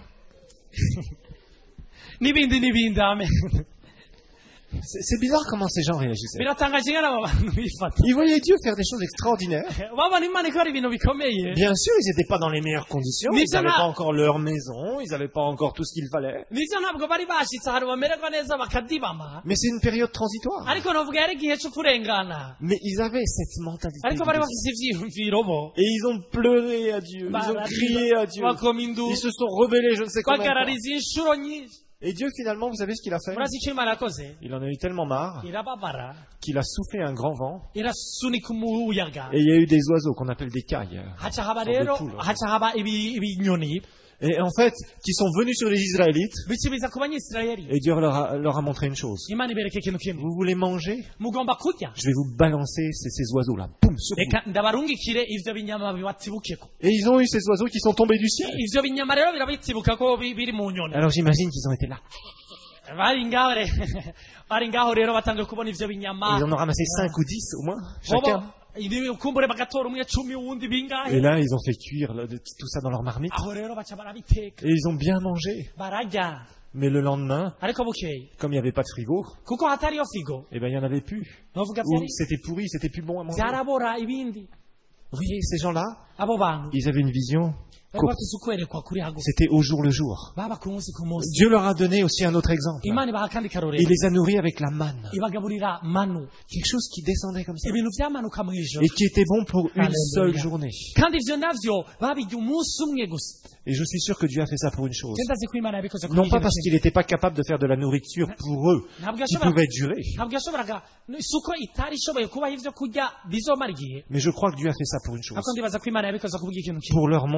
n'ibindi n'ibindi amen C'est c'est bizarre comment ces gens réagissaient. biratangaje ingana aba bantu bifata Ils voyaient Dieu faire des choses extraordinaires. babona imana ikora ibintu bikomeye Bien sûr, ils n'étaient pas dans les meilleures conditions. Mais Ils ça n'avaient n'a- pas encore leur maison. Ils n'avaient pas encore tout ce qu'il fallait. nivyo ntabwo bari bashitse ahantu bamererwa neza bakadibama Mais c'est une période transitoire. ariko navuga yari igihe cyo kurengana Mais ils avaient cette mentalité. ariko bari de- bafise ivyiyumviro bo Et ils ont pleuré à Dieu. Ils ont crié à Dieu. bakoma induru Ils se sont rebellés, je ne sais combien de fois. bagarariza inshuro nyinshi Et Dieu, finalement, vous savez ce qu'il a fait? murazi icyo imana yakoze Il en a eu tellement marre irababara qu'il a soufflé un grand vent. irasunika umuyaga Et il y a eu des oiseaux qu'on appelle des cailles. haca haba Sorte de rero poule. haca haba ibi- ibinyoni Et en fait, qui sont venus sur les Israélites. bisubiza ku banyisirayeli Et Dieu leur a, leur a montré une chose. imana ibereka ikintu kimwe Vous voulez manger? mugomba kurya Je vais vous balancer ces, ces oiseaux-là. Boum, sur vous. reka ndabarungikire ivyo binyama bibatibukeko Et ils ont eu ces oiseaux qui sont tombés du ciel. ivyo binyama rero birabitibuka ko bi- biri mu nyoni Alors j'imagine qu'ils ont été là. bari ngaho re- bari ngaho rero batangiye kubona ivyo Et binyama ils en ont ramassé cinq ou dix au moins, bobo chacun. ibi- kumbure bagatora umwe cumi uwundi Et bingahe là, ils ont fait cuire là, de- tout ça dans leur marmite. aho rero baca barabiteka Et ils ont bien mangé. bararya Mais le lendemain, ariko bukeye comme il n'y avait pas de frigo, kuko hatariyo figo eh ben, il n'y en avait plus. novuga Ou vyari c'était pourri, c'était plus bon à manger. vyarabora ibindi Vous voyez, ces gens-là, abo bantu ils avaient une vision. bari courte. bafise ukwerekwa kuri haguru C'était au jour le jour. baba ku munsi ku munsi Dieu leur a donné aussi un autre exemple. imana ibaha akandi Il karorero les a nourris avec la manne. ibagaburira manu Quelque chose qui descendait comme ça. ibintu vyamanuka mw'ijoro Et qui était bon pour une Alléluia. seule journée. kandi ivyo navyo babirya umunsi umwe gusa Et je suis sûr que Dieu a fait ça pour une chose. genda azi ko imana yabikoze kuri Non pas ikintu parce kimwe. qu'il n'était pas capable de faire de la nourriture pour eux, ntabwo qui yashobora pouvait durer. ntabwo yashoboraga si uko itari ishoboye kubaha ivyo kurya bizomara igihe Mais je crois que Dieu a fait ça pour une chose. ariko ndibaza ko imana yabikoze kubwira ikintu kimwe Pour leur montrer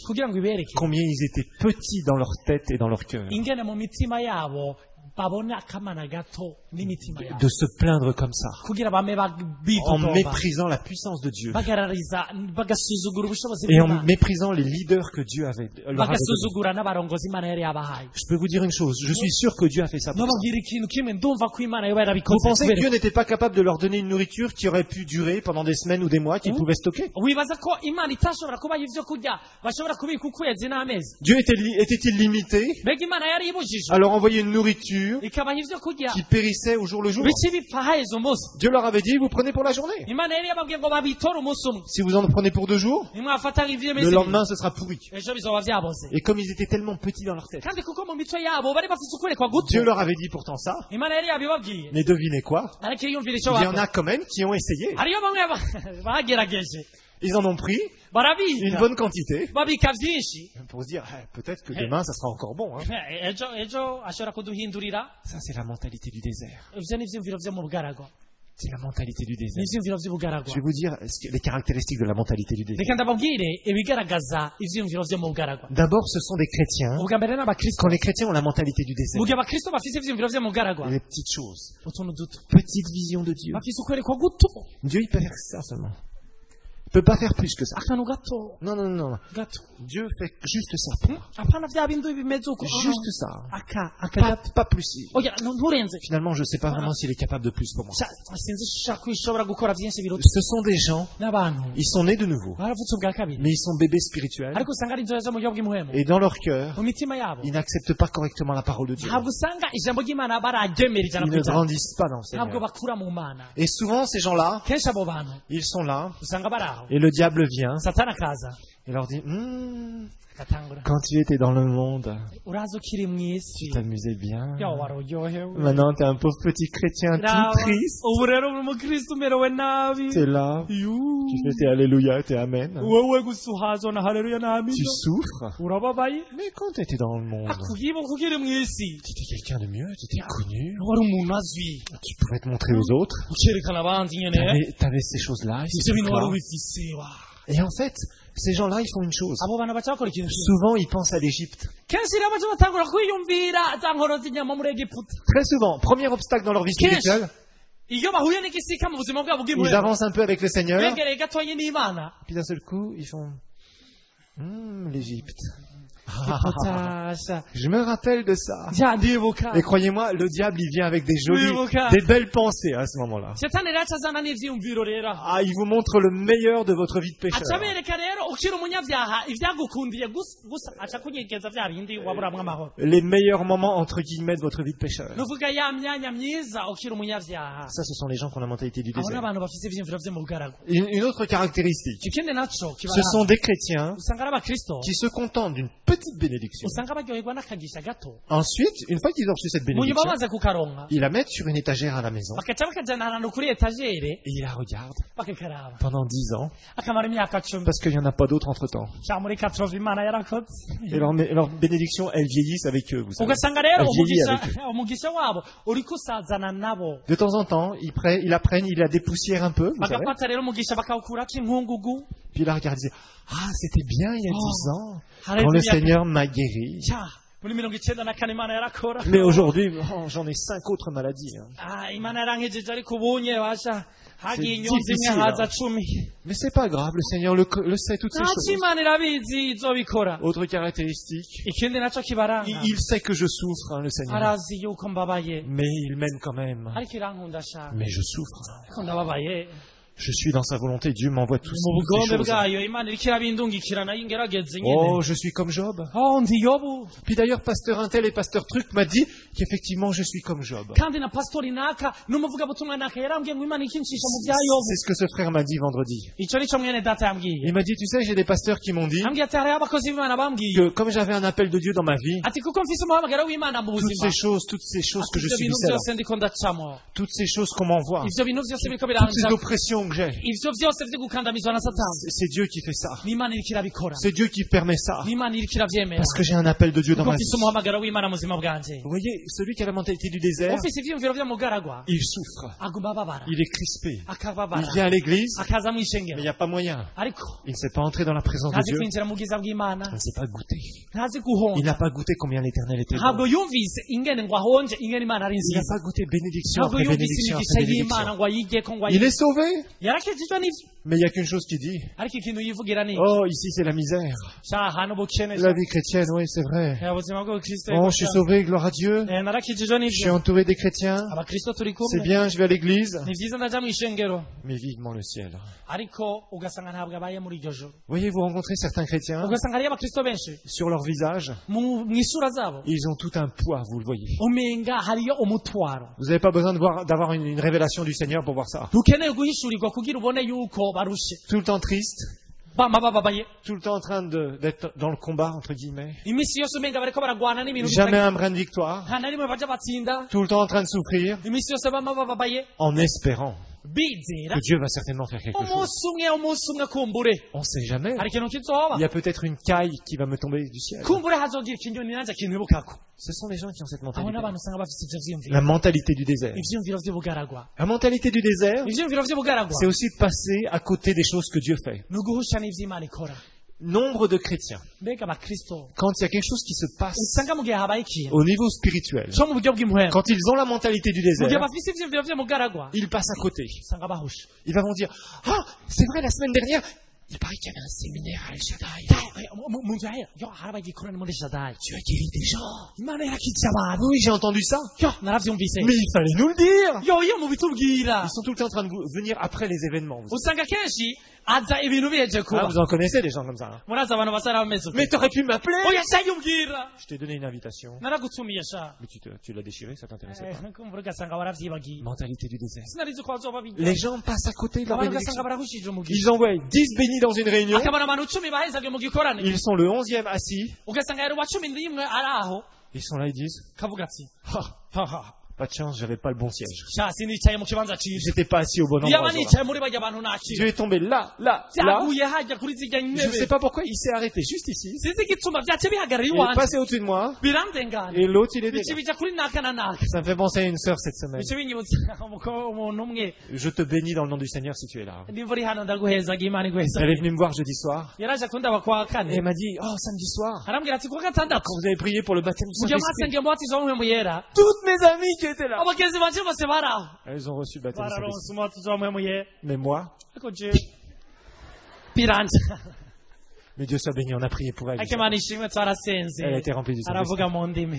kugira ngo ibereke combien ils étaient petits dans leur tête et dans leur cœur. ingene mu mitima yabo babona akamana gato n'imitima yabo De se plaindre comme ça, kugira bame en bitotomba méprisant la puissance de Dieu bagarariza bagasuzugura ubushobozi et en bw'Imana méprisant les leaders que Dieu avait, leur avait donnés. bagasuzugura n'abarongozi Imana yari yabahaye. Je peux vous dire une chose, je suis sûr que Dieu a fait ça pour ça. nobabwira ikintu kimwe ndumva ko Imana yoba Vous yarabikoze pensez que kubera- Dieu n'était pas capable de leur donner une nourriture qui aurait pu durer pendant des semaines ou des mois, qu'ils Hmm? pouvaient stocker? wibaza ko Imana itashobora kubaha ivyo kurya bashobora kubika ukwezi n'amezi? Dieu était li- était-il limité mbega Imana yari ibujijwe à leur envoyer une nourriture ikabaha ivyo kurya qui périssait au jour le jour? bice bipfa haheze umunsi? Dieu leur avait dit, vous prenez pour la journée. Imana yari yababwiye ngo babitore umunsi umwe Si vous en prenez pour deux jours, nimwafata le ivy'imezi lendemain ce sera pourri. ejo bizoba vyaboze. Et comme ils étaient tellement petits dans leur tête, kandi kuko mu mitwe yabo bari bafise ukwerekwa guto Dieu leur avait dit pourtant ça, Imana yari yabibabwiye mais devinez quoi? ariko yiyumvira ico Il y en bakora a quand même qui ont essayé. hariyo bamwe ba- bagerageje Ils en ont pris une barabika bonne quantité babika vyinshi pour se dire, eh, peut-être que demain ça sera encore bon. Hein. Eh, ejo ejo ashobora kuduhindurira. Ça c'est la mentalité du désert. ivyo ni ivyiyumviro vyo mu bugaragwa C'est la mentalité du ni désert. ivyiyumviro vy'ubugaragwa. Je vais vous dire ce que- les caractéristiques de la mentalité du désert. reka ndababwire ibigaragaza ivyiyumviro vyo mu bugaragwa. D'abord, ce sont des chrétiens. ubwa mbere n'abakristo Quand les chrétiens ont la mentalité du désert, mu gihe abakristo bafise ivyiyumviro vyo mu bugaragwa les petites choses, utuntu duto petite vision de Dieu. bafise ukwerekwa guto Dieu, il peut faire ça seulement. Il peut pas faire plus que ça. akantu gato Non, non, non. gato Dieu fait juste ça pour moi. apana vya bintu bimeze uko Juste ça. aka aka Pas, gato pas plus. oya no- nturenze Finalement, je sais pas vraiment s'il est capable de plus pour moi. Sha- sinzi ushaka ko ishobora gukora vyinshi biruta Ce sont des gens, n'abantu ils sont nés de nouveau, baravutse ubwa kabiri mais ils sont bébés spirituels. ariko usanga ari inzoya zo mu buryo bw'imuhemu Et dans leur cœur, mu mitima yabo ils n'acceptent pas correctement la parole de Dieu. ntabwo usanga ijambo ry'Imana bararyemera ijana Ils ku ne ijana grandissent pas dans le ntabwo Seigneur. bakura mu Mana. Et souvent, ces gens-là, kenshi abo bantu ils sont là, usanga bari aho et le diable vient satani akaza et leur dit, Hmm, agatangura quand tu étais dans le monde, uraza ukiri mu isi tu t'amusais bien. yo wari uryohewe Maintenant, t'es un pauvre petit chrétien Raba, tout triste. ubu rero uri umukristo umerewe nabi T'es là, Yuu. tu fais tes alléluia, tes amen. wowe gusa uhazwa na haleluya Tu n'amina souffres. urababaye Mais quand t'étais dans le monde, akuyibuka ukiri mu isi t'étais quelqu'un de mieux, t'étais connu. wari umuntu azwi Tu pouvais te montrer aux autres. ukerekana abandi nyene T'avais, t'avais ces choses-là. ivyo ces bintu wari trucs-là. ubifise wa Et en fait, ces gens-là, ils font une chose. abo bantu baca bakora ikintu kimwe. Souvent, ils pensent à l'Égypte. kenshi rero baca batangura kwiyumvira za nkoro z'inyama muri egiputa Très souvent, premier obstacle dans leur vie Qu'est-ce spirituelle, iyo bahuye n'igisika mu buzima bwabo ils bw'imuhemu avancent un peu avec le Seigneur. begereye gatoyi n'Imana Puis d'un seul coup, ils font Hum, l'Égypte. Utasha. Je me rappelle de ça. Ja ndibuka. Et croyez-moi, le diable, il vient avec des jolies, Ndibuka. des belles pensées à ce moment-là. Shetani rero acazana n'ivyiyumviro rero. Ah, il vous montre le meilleur de votre vie de pécheur. Acabereka rero ukiri umunyavyaha ivyagukundiye gusa gusa aca kunyegeza vya bindi waburamwo amahoro. Les meilleurs moments, entre guillemets, de votre vie de pécheur. Nuvuga ya myanya myiza ukiri umunyavyaha. Ça, ce sont les gens qui ont la mentalité du Abo désert. n'abantu bafise ivyiyumviro vyo mu bugaragwa. Une, une autre caractéristique, Ikindi naco ce kibara. sont des chrétiens Usanga ari abakristo. qui se contentent d'une petite bénédiction. Usanga baryoherwa n'akagisha gato. Ensuite, une fois qu'ils ont reçu cette Munyuma bénédiction, bamaze kukaronka. ils la mettent sur une étagère à la maison Bakaca bakajana ahantu kuri etagere et ils la regardent bakakaraba. pendant dix ans Akamara imyaka cumi. parce qu'il n'y en a pas d'autres entre temps. Ca muri katrova Imana yarakoze. Et leur, leur bénédiction, elles vieillissent avec eux, vous savez. Ugasanga rero Elle vieillit umugisha avec eux. umugisha wabo uriko usazana nabo. De temps en temps, ils, prennent, ils la prennent, ils la dépoussièrent un peu, vous savez. Bagafata rero umugisha bakawukurako inkungugu. Puis ils la regardent et disent, ah, c'était bien il y a Oh. dix ans, Haleluya. quand le Seigneur m'a guéri. Ca muri mirongo icenda na kane Imana yarakora. Mais aujourd'hui, oh, j'en ai cinq autres maladies. hein. Ah, Imana yarankejeje ariko ubunye basha hagiye inyonzi difficile, imwe haza hein. cumi. Mais c'est pas grave, le Seigneur le, le sait toutes ces Ntaco choses. Imana irabizi izobikora. Autre caractéristique, Ikindi naco il, kibaranga. il sait que je souffre, hein, le Seigneur. Arazi yuko mbabaye. Mais il m'aime quand même. Ariko irankunda sha. Mais je souffre. Ariko ndababaye. Je suis dans sa volonté, Dieu m'envoie tous Mu toutes ces bugombe choses. bwayo Imana iriko irabindungikira nayo ingerageze nyene. Oh, je suis comme Job. Oh, ndi Yobu. Puis d'ailleurs, pasteur Intel et pasteur Truc m'a dit qu'effectivement, je suis comme Job. Kandi na pastori naka n'umuvugabutumwa naka yarambwiye ngo Imana ikincisha mu bya Yobu. C'est ce que ce frère m'a dit vendredi. Ico nico mwene data yambwiye. Il m'a dit, tu sais, j'ai des pasteurs qui m'ont dit Ambwiye ati hariho abakozi b'Imana bambwiye. que comme j'avais un appel de Dieu dans ma vie, Ati kuko mfise umuhamagaro w'Imana mu toutes buzima. ces choses, toutes ces choses que Ati je ivyo bintu subissais là, vyose ndiko ndacamo. toutes ces choses qu'on m'envoie, Ivyo bintu vyose biriko toutes ces biranja. oppressions que j'ai, Ivyo vyose vyo gukandamizwa na Satani. c'est c'est Dieu qui fait ça. N'Imana iriko irabikora. C'est Dieu qui permet ça. N'Imana iriko iravyemera. Parce que j'ai un appel de Dieu dans Kuko ma vie. mfise umuhamagaro w'Imana mu buzima bwanje. Vous voyez, celui qui a la mentalité du désert, ufise ivyiyumviro vy'umugaragwa il souffre, aguma ababara il est crispé. akababara Il vient à l'église, akaza mais il mw'ishengero n'y a pas moyen. ariko Il ne sait pas entrer dans la présence de ntazi Dieu. kwinjira mu bwiza bw'imana Il ne sait pas goûter. ntazi Il guhonja n'a pas goûté combien l'éternel était ntabwo bon. yumvise ingene ngo ahonje ingene imana ari Il n'a nziza pas goûté bénédiction ntabwo après yumvise bénédiction imigisha après y'imana bénédiction. ngo ayigeko ngo Il ayige est sauvé, yarakijijwe n'ivyo mais il n'y a qu'une chose qui dit. ariko ikintu yivugira ni Oh, ici c'est la misère. caha n'ubukene La vie chrétienne, oui, c'est vrai. Eh, ubuzima bw'ubukristo Oh, je suis sauvé, gloire à Dieu. Eh, narakijijwe Je suis n'ivyo entouré des chrétiens. abakristo turi C'est kumwe bien, je vais à l'église. ni vyiza ndaja mw'ishengero Mais vivement le ciel. ariko ugasanga ntabwo abaye muri iryo joro Voyez, vous rencontrez certains chrétiens, ugasanga hariyo abakristo benshi sur leur visage, mu mw'isura zabo ils ont tout un poids, vous le voyez. umenga hariyo umutwaro Vous n'avez pas besoin de voir, d'avoir une, une révélation du Seigneur pour voir ça. ntukeneye guhishurirwa kugira ubone yuko barushe Tout le temps triste, bama bababaye tout le temps en train de- d'être dans le combat, entre guillemets. iminsi yose umenga bariko baragwana n'ibintu Jamais bitagira- un brin de victoire. nta na rimwe baja batsinda Tout le temps en train de souffrir, iminsi yose bama bababaye en espérant bizera que Dieu va certainement faire quelque chose. umunsi umwe umunsi umwe kumbure On sait jamais. hari ikintu kizoba Il y a peut-être une caille qui va me tomber du ciel. kumbure hazogira ikinyoni nanje kinwibukako Ce sont les gens qui ont cette abo mentalité. n'abantu usanga bafite ivyo vyiyumviro La mentalité du désert. ivyiyumviro vy'ubugaragwa La mentalité du désert, ivyiyumviro vy'ubugaragwa c'est aussi de passer à côté des choses que Dieu fait. ni uguhusha n'ivy'imana ikora Nombre de chrétiens, mbega abakristo quand il y a quelque chose qui se passe usanga mu gihe habaye ikintu au niveau spirituel, co mu buryo bw'impwemu quand ils ont la mentalité du mu gihe désert, bafise ivyiyumviro vy'umugaragwa ils passent à côté. usanga bahusha Ils vont dire, ah, c'est vrai, la semaine dernière, il paraît qu'il y avait un séminaire à El Shaddai. mu nzu yahera yo harabaye igikorane muri shadayi Tu as guéri des gens. imana yarakitse abantu Oui, j'ai entendu ça. yo naravyumvise Mais il fallait nous le dire. yo iyo mubitubwira Ils sont tout le temps en train de vous- venir après les événements. Vous, usanga kenshi aza ibintu biheje ah, kuba vous en connaissez des gens comme ça. hein. murazi abantu basa n'abameze uko Mais t'aurais pu m'appeler. oya cyayumbwira Je t'ai donné une invitation. naragutumiye sha Mais tu, te- tu l'as déchiré, ça t'intéressait Eh, pas. kumbura ugasanga waravyibagiye Mentalité du désert. sinarizi ko bazoba bijya Les gens passent à côté de leur abantu bénédiction. ugasanga barahushije umugisha Ils envoient dix bénis dans une réunion. akabona abantu cumi bahezage mu gikorane Ils sont le onzième assis. ugasanga yari uwa cumi n'imwe ari aho Ils sont là, ils disent, kavuga ati ah, haha pas de chance, j'avais pas le bon siège. sha sinicaye mu kibanza ciza J'étais pas assis au bon iyo endroit. aba ce nicaye jour-là. muri bajya abantu Dieu nakira est tombé là, là, là. byaguye hajya kuri zijya Je ne ntebe sais pas pourquoi il s'est arrêté juste ici. sinzi igituma byace bihagarara Il est iwanje passé au-dessus de moi. birandengana Et l'autre, il est bice derrière. bija kuri naka na naka Ça me fait penser à une sœur cette semaine. bice binyibutsa umuko- umuntu umwe Je te bénis dans le nom du Seigneur si tu es là. nimba uri hano ndaguhezaga imana iguheza Elle est venue me voir jeudi soir. yaraje kundaba kwa Et kane elle m'a dit, oh, samedi soir, arambwira ati kuwa gatandatu quand vous avez prié pour le baptême du mu gihe Saint-Esprit, mwasengeye umubatizo w'umuhemu yera toutes mes amies qui étaient là, abagenzi banje bose bari aho elles ont reçu le baptême du bararonse Saint-Esprit. umubatizo w'umuhemu yera Mais moi, ariko je biranje mais Dieu soit béni, on a prié pour elle. ariko imana ishimwe twarasenze Elle a été remplie du Saint-Esprit. aravuga mu ndimi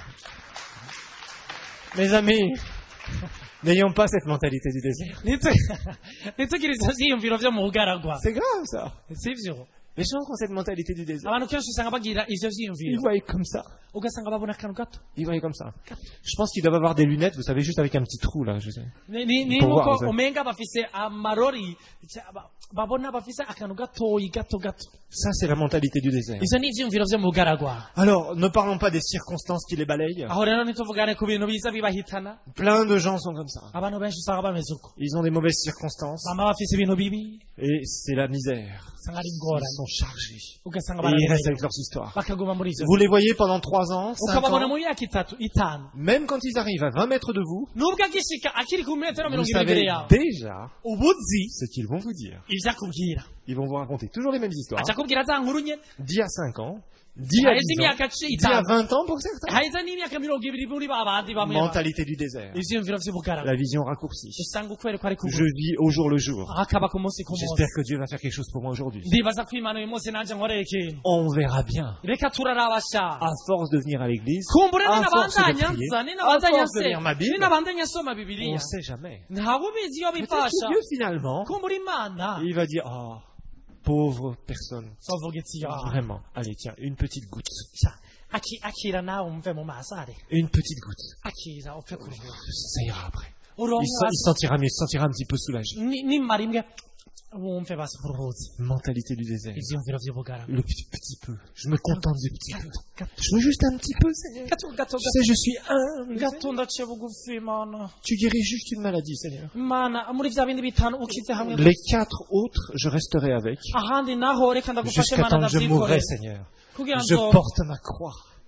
Mes amis, n'ayons pas cette mentalité du désert. Nitu- nitugire ivyo vyiyumviro vyo mu bugaragwa C'est grave ça. sivyo Les gens qui ont cette mentalité du désert, abantu kenshi usanga bagira ivyo ils vyiyumviro voient comme ça. ugasanga babona akantu gato Ils voient comme ça. Je pense qu'ils doivent avoir des lunettes, vous savez, juste avec un petit trou là. Je sais. Ni- ni ni Pour voir, nkuko ça. umenga bafise amarori ca- ba- babona bafise akantu gatoyi gato gato Ça, c'est la mentalité du désert. ivyo ni ivyiyumviro vyo mu bugaragwa Alors, ne parlons pas des circonstances qui les balayent. aho rero ntituvugane ku bintu biza bibahitana Plein de gens sont comme ça. abantu benshi usanga bameze uko Ils ont des mauvaises circonstances bama bafise ibintu bibi et c'est la misère. usanga ari Ils ingorane sont chargés. ugasanga Et ils restent bararemerewe avec leurs histoires. bakaguma muri ivyo Vous les voyez pendant trois ans, cinq ukababona ans. mu myaka itatu itanu Même quand ils arrivent à vingt mètres de vous, nubwo agishika akiri ku metero vous mirongo ibiri imbere savez yawe déjà ubuzi ce qu'ils vont vous dire. ivyo akubwira Ils vont vous raconter toujours les mêmes histoires. aca akubwira za nkuru nyene D'il y a cinq ans, d'il y a haheze dix ans, imyaka d'il y a itanu vingt ans pour certains. haheze n'imyaka mirongo ibiri muri ba bandi bamwe Mentalité du désert. ivyiyumviro vy'ubugaragwa La vision raccourcie. usanga ukwereka ari Je vis au jour le jour. akaba ku munsi ku munsi J'espère que Dieu va faire quelque chose pour moi aujourd'hui. ndibaza ko imana uyu munsi nanje nkorera ikintu On verra bien. reka turaraba sha À force de venir à l'église, kumbure à force de ninabandanya prier, nza à ninabandanya force de se lire ma Bible, ninabandanya soma on bibiliya ne sait jamais. ntawe ubizi iyo Peut-être bifasha que Dieu finalement, kumbura imana il va dire, oh, pauvre personne. sovuga iti "Ah, Vraiment. Allez, tiens, une petite goutte. sha, aki- akira nawe umve mu maso are Une petite goutte. akira upfe kuruhuka Ça ira après. Il, uronka se- il sentira mieux, il se sentira un petit peu soulagé. ni- nimara imwe wumve basi kuruhutse Mentalité du désert. ivyiyumviro vy'ubugaragwa Le petit, petit peu. Je me contente du petit peu. Je veux juste un petit peu, Seigneur. gato gato Tu sais, je suis humble. gato ndaciye bugufi mana Tu guéris juste une maladie, Seigneur. mana muri vya bindi bitanu ukize hamwe Les quatre autres, je resterai avec. ahandi naho reka ndagufashe Jusqu'à mana temps que je mourrai, ndavyikorera Seigneur. kugira Je ngo porte ma croix.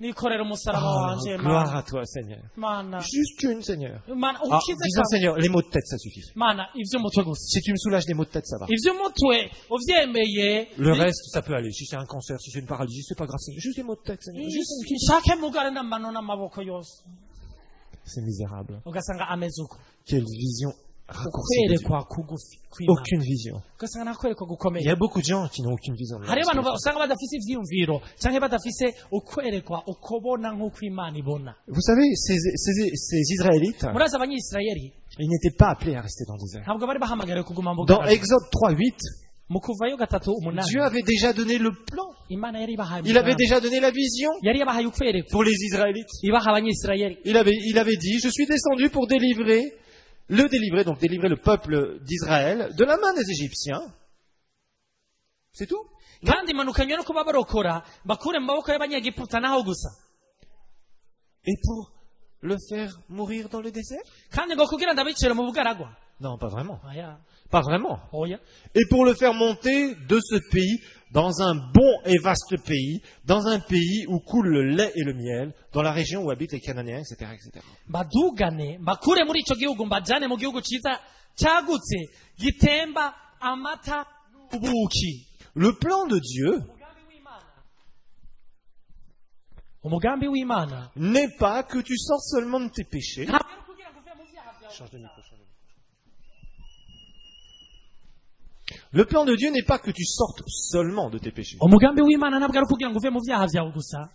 nikorera umusaraba Oh, wanje gloire mana à toi, Seigneur. mana Juste une, Seigneur. mana Ah, ukize disons, ka Seigneur, les maux de tête, ça suffit. mana ivy'umutwe gusa Si tu me soulages les maux de tête, ça va. ivy'umutwe uvyemeye Le reste, ça peut aller. Si c'est un cancer, si c'est une paralysie, c'est pas grave, Seigneur. Juste les maux de tête, Seigneur. Juste un petit- nshake mugare n'amano n'amaboko yose C'est misérable. ugasanga ameze uko Quelle vision raccourcie de Dieu. ukwerekwa kugufi kw'Imana Aucune vision. ugasanga nakwerekwa Il gukomeye y a beaucoup de gens qui n'ont aucune vision. de hariho abantu Dieu. ba- usanga badafise ivyiyumviro canke badafise ukwerekwa ukubona nk'uko imana ibona Vous savez, ces, ces, ces Israélites, murazi abanyisirayeli ils n'étaient pas appelés à rester dans le désert. ntabwo bari bahamagariwe kuguma mu Dans bugaragwa Exode trois huit, mu kuvayo gatatu Dieu umunani avait déjà donné le plan. imana yari ibahaye Il avait umugambi. déjà donné la vision yari yabahaye ukwerekwa pour les Israélites. ibaha abanyisirayeli Il avait, il avait dit, je suis descendu pour délivrer, le délivrer, donc délivrer le peuple d'Israël de la main des Égyptiens. C'est tout. kandi manukanywe no kuba barokora bakure mu maboko y'abanyegiputa naho gusa Et pour le faire mourir dans le désert? kandi ngo kugira ndabicire mu bugaragwa Non, pas vraiment. oya Pas vraiment. oya Et pour le faire monter de ce pays dans un bon et vaste pays, dans un pays où coule le lait et le miel, dans la région où habitent les Cananéens, et cetera, et cetera. badugane bakure muri ico gihugu mbajane mu gihugu ciza cagutse gitemba amata n'ubuki Le plan de Dieu umugambi w'imana n'est pas que tu sortes seulement de tes péchés. ntabwo ari kugira ngo uve mu vyaha vyawe Change de micro, change de micro. Le plan de Dieu n'est pas que tu sortes seulement de tes péchés. umugambi w'imana ntabwo ari kugira ngo uve mu vyaha vyawe gusa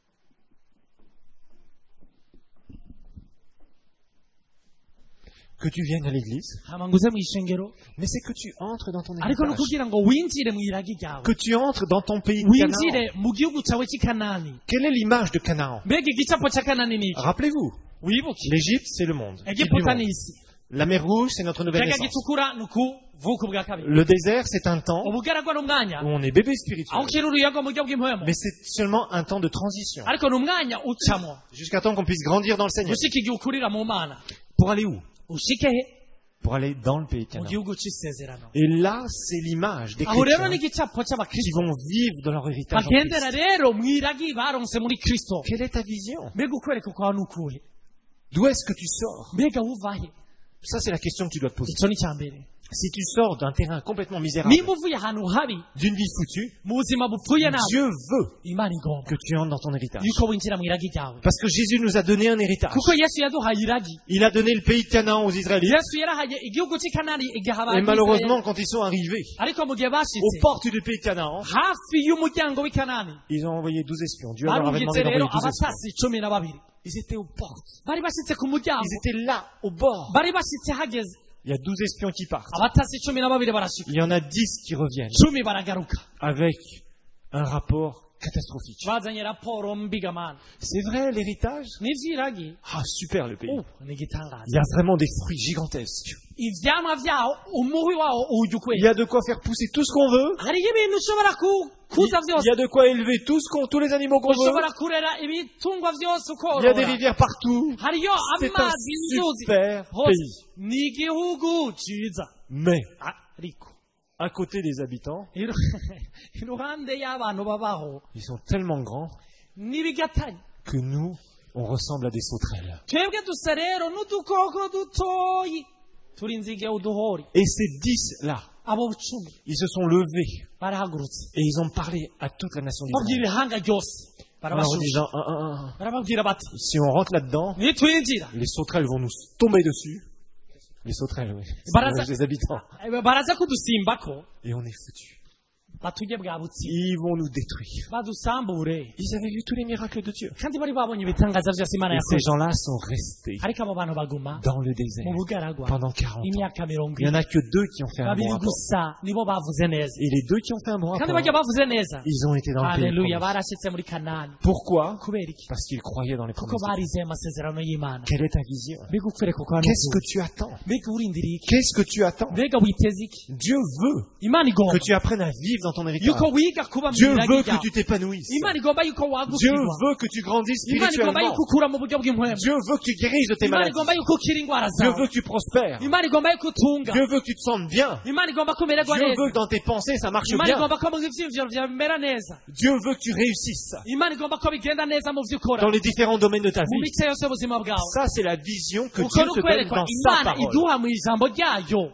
Que tu viennes à l'église, hama ngo uze mu ishengero mais c'est que tu entres dans ton ariko no héritage. kugira ngo winjire mu iragi ryawe Que tu entres dans ton pays de Canaan. winjire mu gihugu cawe cy'i kanani Quelle est l'image de Canaan? mbega igicapo ca kanani ni iki Rappelez-vous, wibuke l'Égypte, c'est le monde. Type du egiputa monde. ni isi La mer Rouge, c'est notre nouvelle ikiyaga naissance. gitukura ni ukuvuka ubwa kabiri Le désert, c'est un temps ubugaragwa ni umwanya où on est bébé aho spirituel. ukiri uruyaga mu buryo bw'impwemu Mais c'est seulement un temps de transition. ariko ni umwanya ucamo Jusqu'à temps qu'on puisse grandir dans le Seigneur. gushika igihe ukurira mu mana Pour aller où? ushike he Pour aller dans le pays de mu Canaan. gihugu c'isezerano Et là, c'est l'image des aho rero chrétiens n'igicapo qui c'abakristo vont vivre dans leur héritage en Christ. bagendera rero mu iragi baronse muri kristo Quelle est ta vision? mbega ukwereka kwawe ni ukuhe D'où est-ce que tu sors? mbega wuvahe Ça, c'est la question que tu dois te poser. ico ni ca mbere Si tu sors d'un terrain complètement misérable, nimba uvuye ahantu habi d'une vie foutue, mu buzima bupfuye nabi Dieu veut imana igomba que tu entres dans ton héritage. yuko winjira mu iragi ryawe Parce que Jésus nous a donné un héritage. kuko yesu yaduhaye iragi Il a donné le pays de Canaan aux Israélites. yesu yarahaye igihugu cy'i kanani igaha Et abanyisirayeli malheureusement, quand ils sont arrivés ariko mu gihe aux bashitse portes du pays de Canaan, hafi y'umuryango w'i kanani ils ont envoyé douze espions. Dieu leur avait barungitse demandé rero d'envoyer douze espions. abatasi cumi na babiri Ils étaient aux portes. bari bashitse ku muryango Ils étaient là, au bord. bari bashitse hageze Il y a douze espions qui partent. abatasi cumi na babiri barashika Il y en a dix qui reviennent cumi baragaruka avec un rapport catastrophique. bazanye raporo mbigamana C'est vrai, l'héritage? n'ivyiragi Ah, super le pays. uh ni igitangaza Il y a vraiment des fruits gigantesques. ivyamwa vyaho umuhi wawo uwurya Il ukwezi y a de quoi faire pousser tout ce qu'on veut. hariyo ibintu ushobora ku- kuza Il vyose y a de quoi élever tout ce qu'on, tous les animaux qu'on veut. ushobora kurera ibitungwa vyose Il y a des ukorora rivières partout. hariyo C'est un amazi inzuzi super hose pays. ni igihugu ciza Mais, ariko à côté des habitants, iru- iruhande y'abantu babaho ils sont tellement grands n'ibigatanya que nous, on ressemble à des sauterelles. twebwe dusa rero n'udukoko dutoyi turi inzige uduhori Et ces dix-là, abo cumi ils se sont levés barahagurutse et ils ont parlé à toute la nation babwira d'Israël. ihanga ryose En leur barabashusha disant, un, un, un, barababwira bati si on rentre là-dedans, nitwinjira les sauterelles vont nous tomber dessus. Les sauterelles, oui. Baraza- C'est les habitants. eh, baraza kudusimbako Et on est foutus. baturye bwa butsi Ils vont nous détruire. badusambure Ils avaient vu tous les miracles de Dieu. kandi bari babonye ibitangaza vyose imana Et ces yakoze gens-là sont restés ariko abo bantu baguma dans le désert mu bugaragwa pendant quarante ans. imyaka mirongo Il n'y en ine a que deux qui ont fait un bon babiri rapport. gusa nibo bavuze neza Et les deux qui ont fait un bon kandi rapport, bajya bavuze neza ils ont été dans le pays. haleluya promis. barashitse muri kanani Pourquoi? kubera iki Parce qu'ils croyaient dans les kuko promesses. de Dieu. barizeye amasezerano y'imana Quelle est ta vision? mbega ukwereka ko hano Qu'est-ce que uvuye. tu attends? mbega urindiriye iki Qu'est-ce que tu attends? mbega witeze iki Dieu veut imana igomba que tu apprennes à vivre dans dans ton héritage. yuko wiga kuba mu Dieu iragi veut que ryawe. tu t'épanouisses. Imana igomba yuko Dieu wagukirwa. veut que tu grandisses Imana igomba spirituellement. yuko ukura mu buryo bw'impwemu. Dieu veut que tu guérisses de tes Imana maladies. igomba yuko ukira indwara Dieu zawe. veut que tu prospères. Imana igomba yuko utunga. Dieu veut que tu te sentes bien. Imana igomba ko umererwa Dieu neza. veut que dans tes pensées ça marche Imana bien. igomba ko mu vyiyumviro vyawe bimera neza. Dieu veut que tu réussisses Imana igomba ko bigenda neza mu vyo ukora. dans les différents domaines de ta Mu vie. mice yose y'ubuzima bwawe. Ça, c'est la vision que Uko Dieu ni te donne ukwerekwa dans sa Imana parole. iduha mu ijambo ryayo.